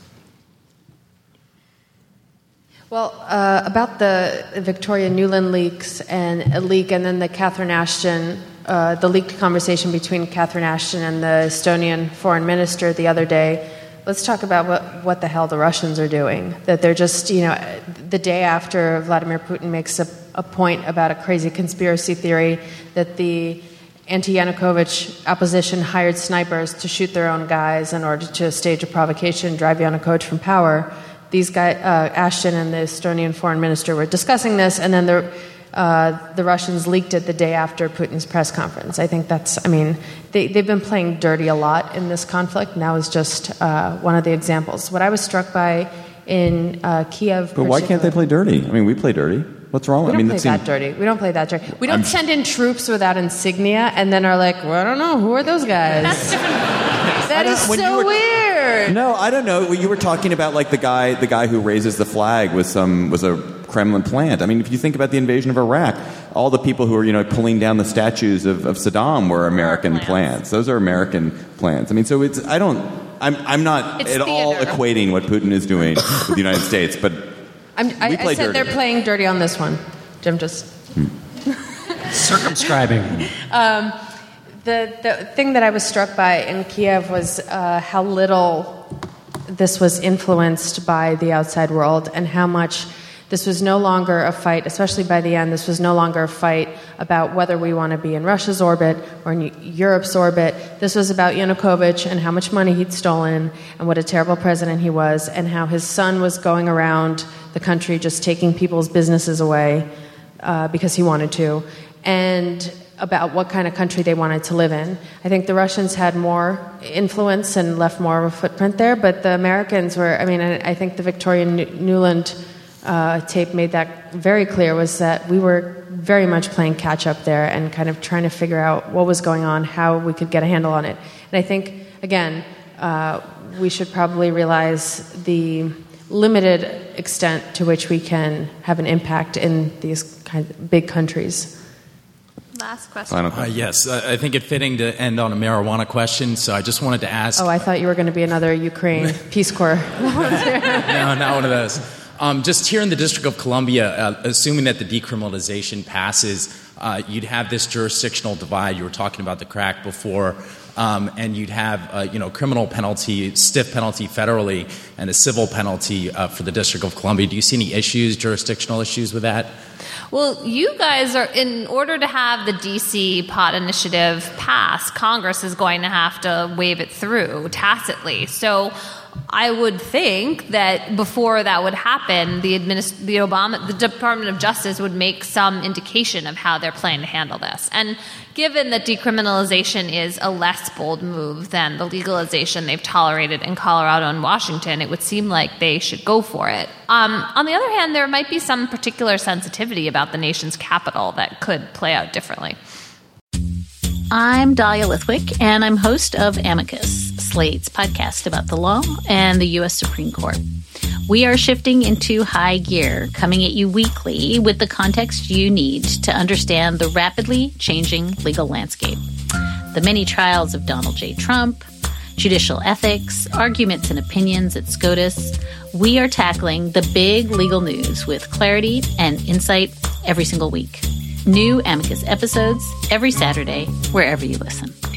Well, about the Victoria Nuland leaks and then the Catherine Ashton, the leaked conversation between Catherine Ashton and the Estonian foreign minister the other day, let's talk about what the hell the Russians are doing. That they're just, the day after Vladimir Putin makes a point about a crazy conspiracy theory that the anti-Yanukovych opposition hired snipers to shoot their own guys in order to stage a provocation, drive Yanukovych from power. These guys, Ashton and the Estonian foreign minister, were discussing this, and then the Russians leaked it the day after Putin's press conference. I think they've been playing dirty a lot in this conflict, and that was just one of the examples. What I was struck by in Kiev... But why can't they play dirty? We play dirty. What's wrong? We don't play that dirty. We don't play that dirty. We don't send in troops without insignia and then are like, well, I don't know, who are those guys? That's different. That is so weird. No, I don't know. You were talking about like the guy who raises the flag was a Kremlin plant. If you think about the invasion of Iraq, all the people who were pulling down the statues of Saddam were American plants. Those are American plants. So it's I'm not it's at theater. all equating what Putin is doing with the United States, but I said dirty. they're playing dirty on this one. Jim just... Circumscribing. The thing that I was struck by in Kiev was how little this was influenced by the outside world and how much this was no longer a fight, especially by the end, this was no longer a fight about whether we want to be in Russia's orbit or in Europe's orbit. This was about Yanukovych and how much money he'd stolen and what a terrible president he was and how his son was going around the country just taking people's businesses away because he wanted to, and about what kind of country they wanted to live in. I think the Russians had more influence and left more of a footprint there, but the Americans were, I think the Victoria Nuland tape made that very clear, was that we were very much playing catch-up there and kind of trying to figure out what was going on, how we could get a handle on it. And I think, again, we should probably realize the limited extent to which we can have an impact in these kind of big countries. Last question. Yes, I think it's fitting to end on a marijuana question, so I just wanted to ask... Oh, I thought you were going to be another Ukraine Peace Corps. No, not one of those. Just here in the District of Columbia, assuming that the decriminalization passes, you'd have this jurisdictional divide. You were talking about the crack before. and you'd have criminal penalty, stiff penalty federally, and a civil penalty for the District of Columbia. Do you see any issues, jurisdictional issues with that? Well, you guys are, in order to have the D.C. pot initiative pass, Congress is going to have to wave it through tacitly. So I would think that before that would happen, the Department of Justice would make some indication of how they're planning to handle this. And given that decriminalization is a less bold move than the legalization they've tolerated in Colorado and Washington, it would seem like they should go for it. On the other hand, there might be some particular sensitivity about the nation's capital that could play out differently. I'm Dahlia Lithwick, and I'm host of Amicus, Slate's podcast about the law and the U.S. Supreme Court. We are shifting into high gear, coming at you weekly with the context you need to understand the rapidly changing legal landscape. The many trials of Donald J. Trump, judicial ethics, arguments and opinions at SCOTUS. We are tackling the big legal news with clarity and insight every single week. New Amicus episodes every Saturday, wherever you listen.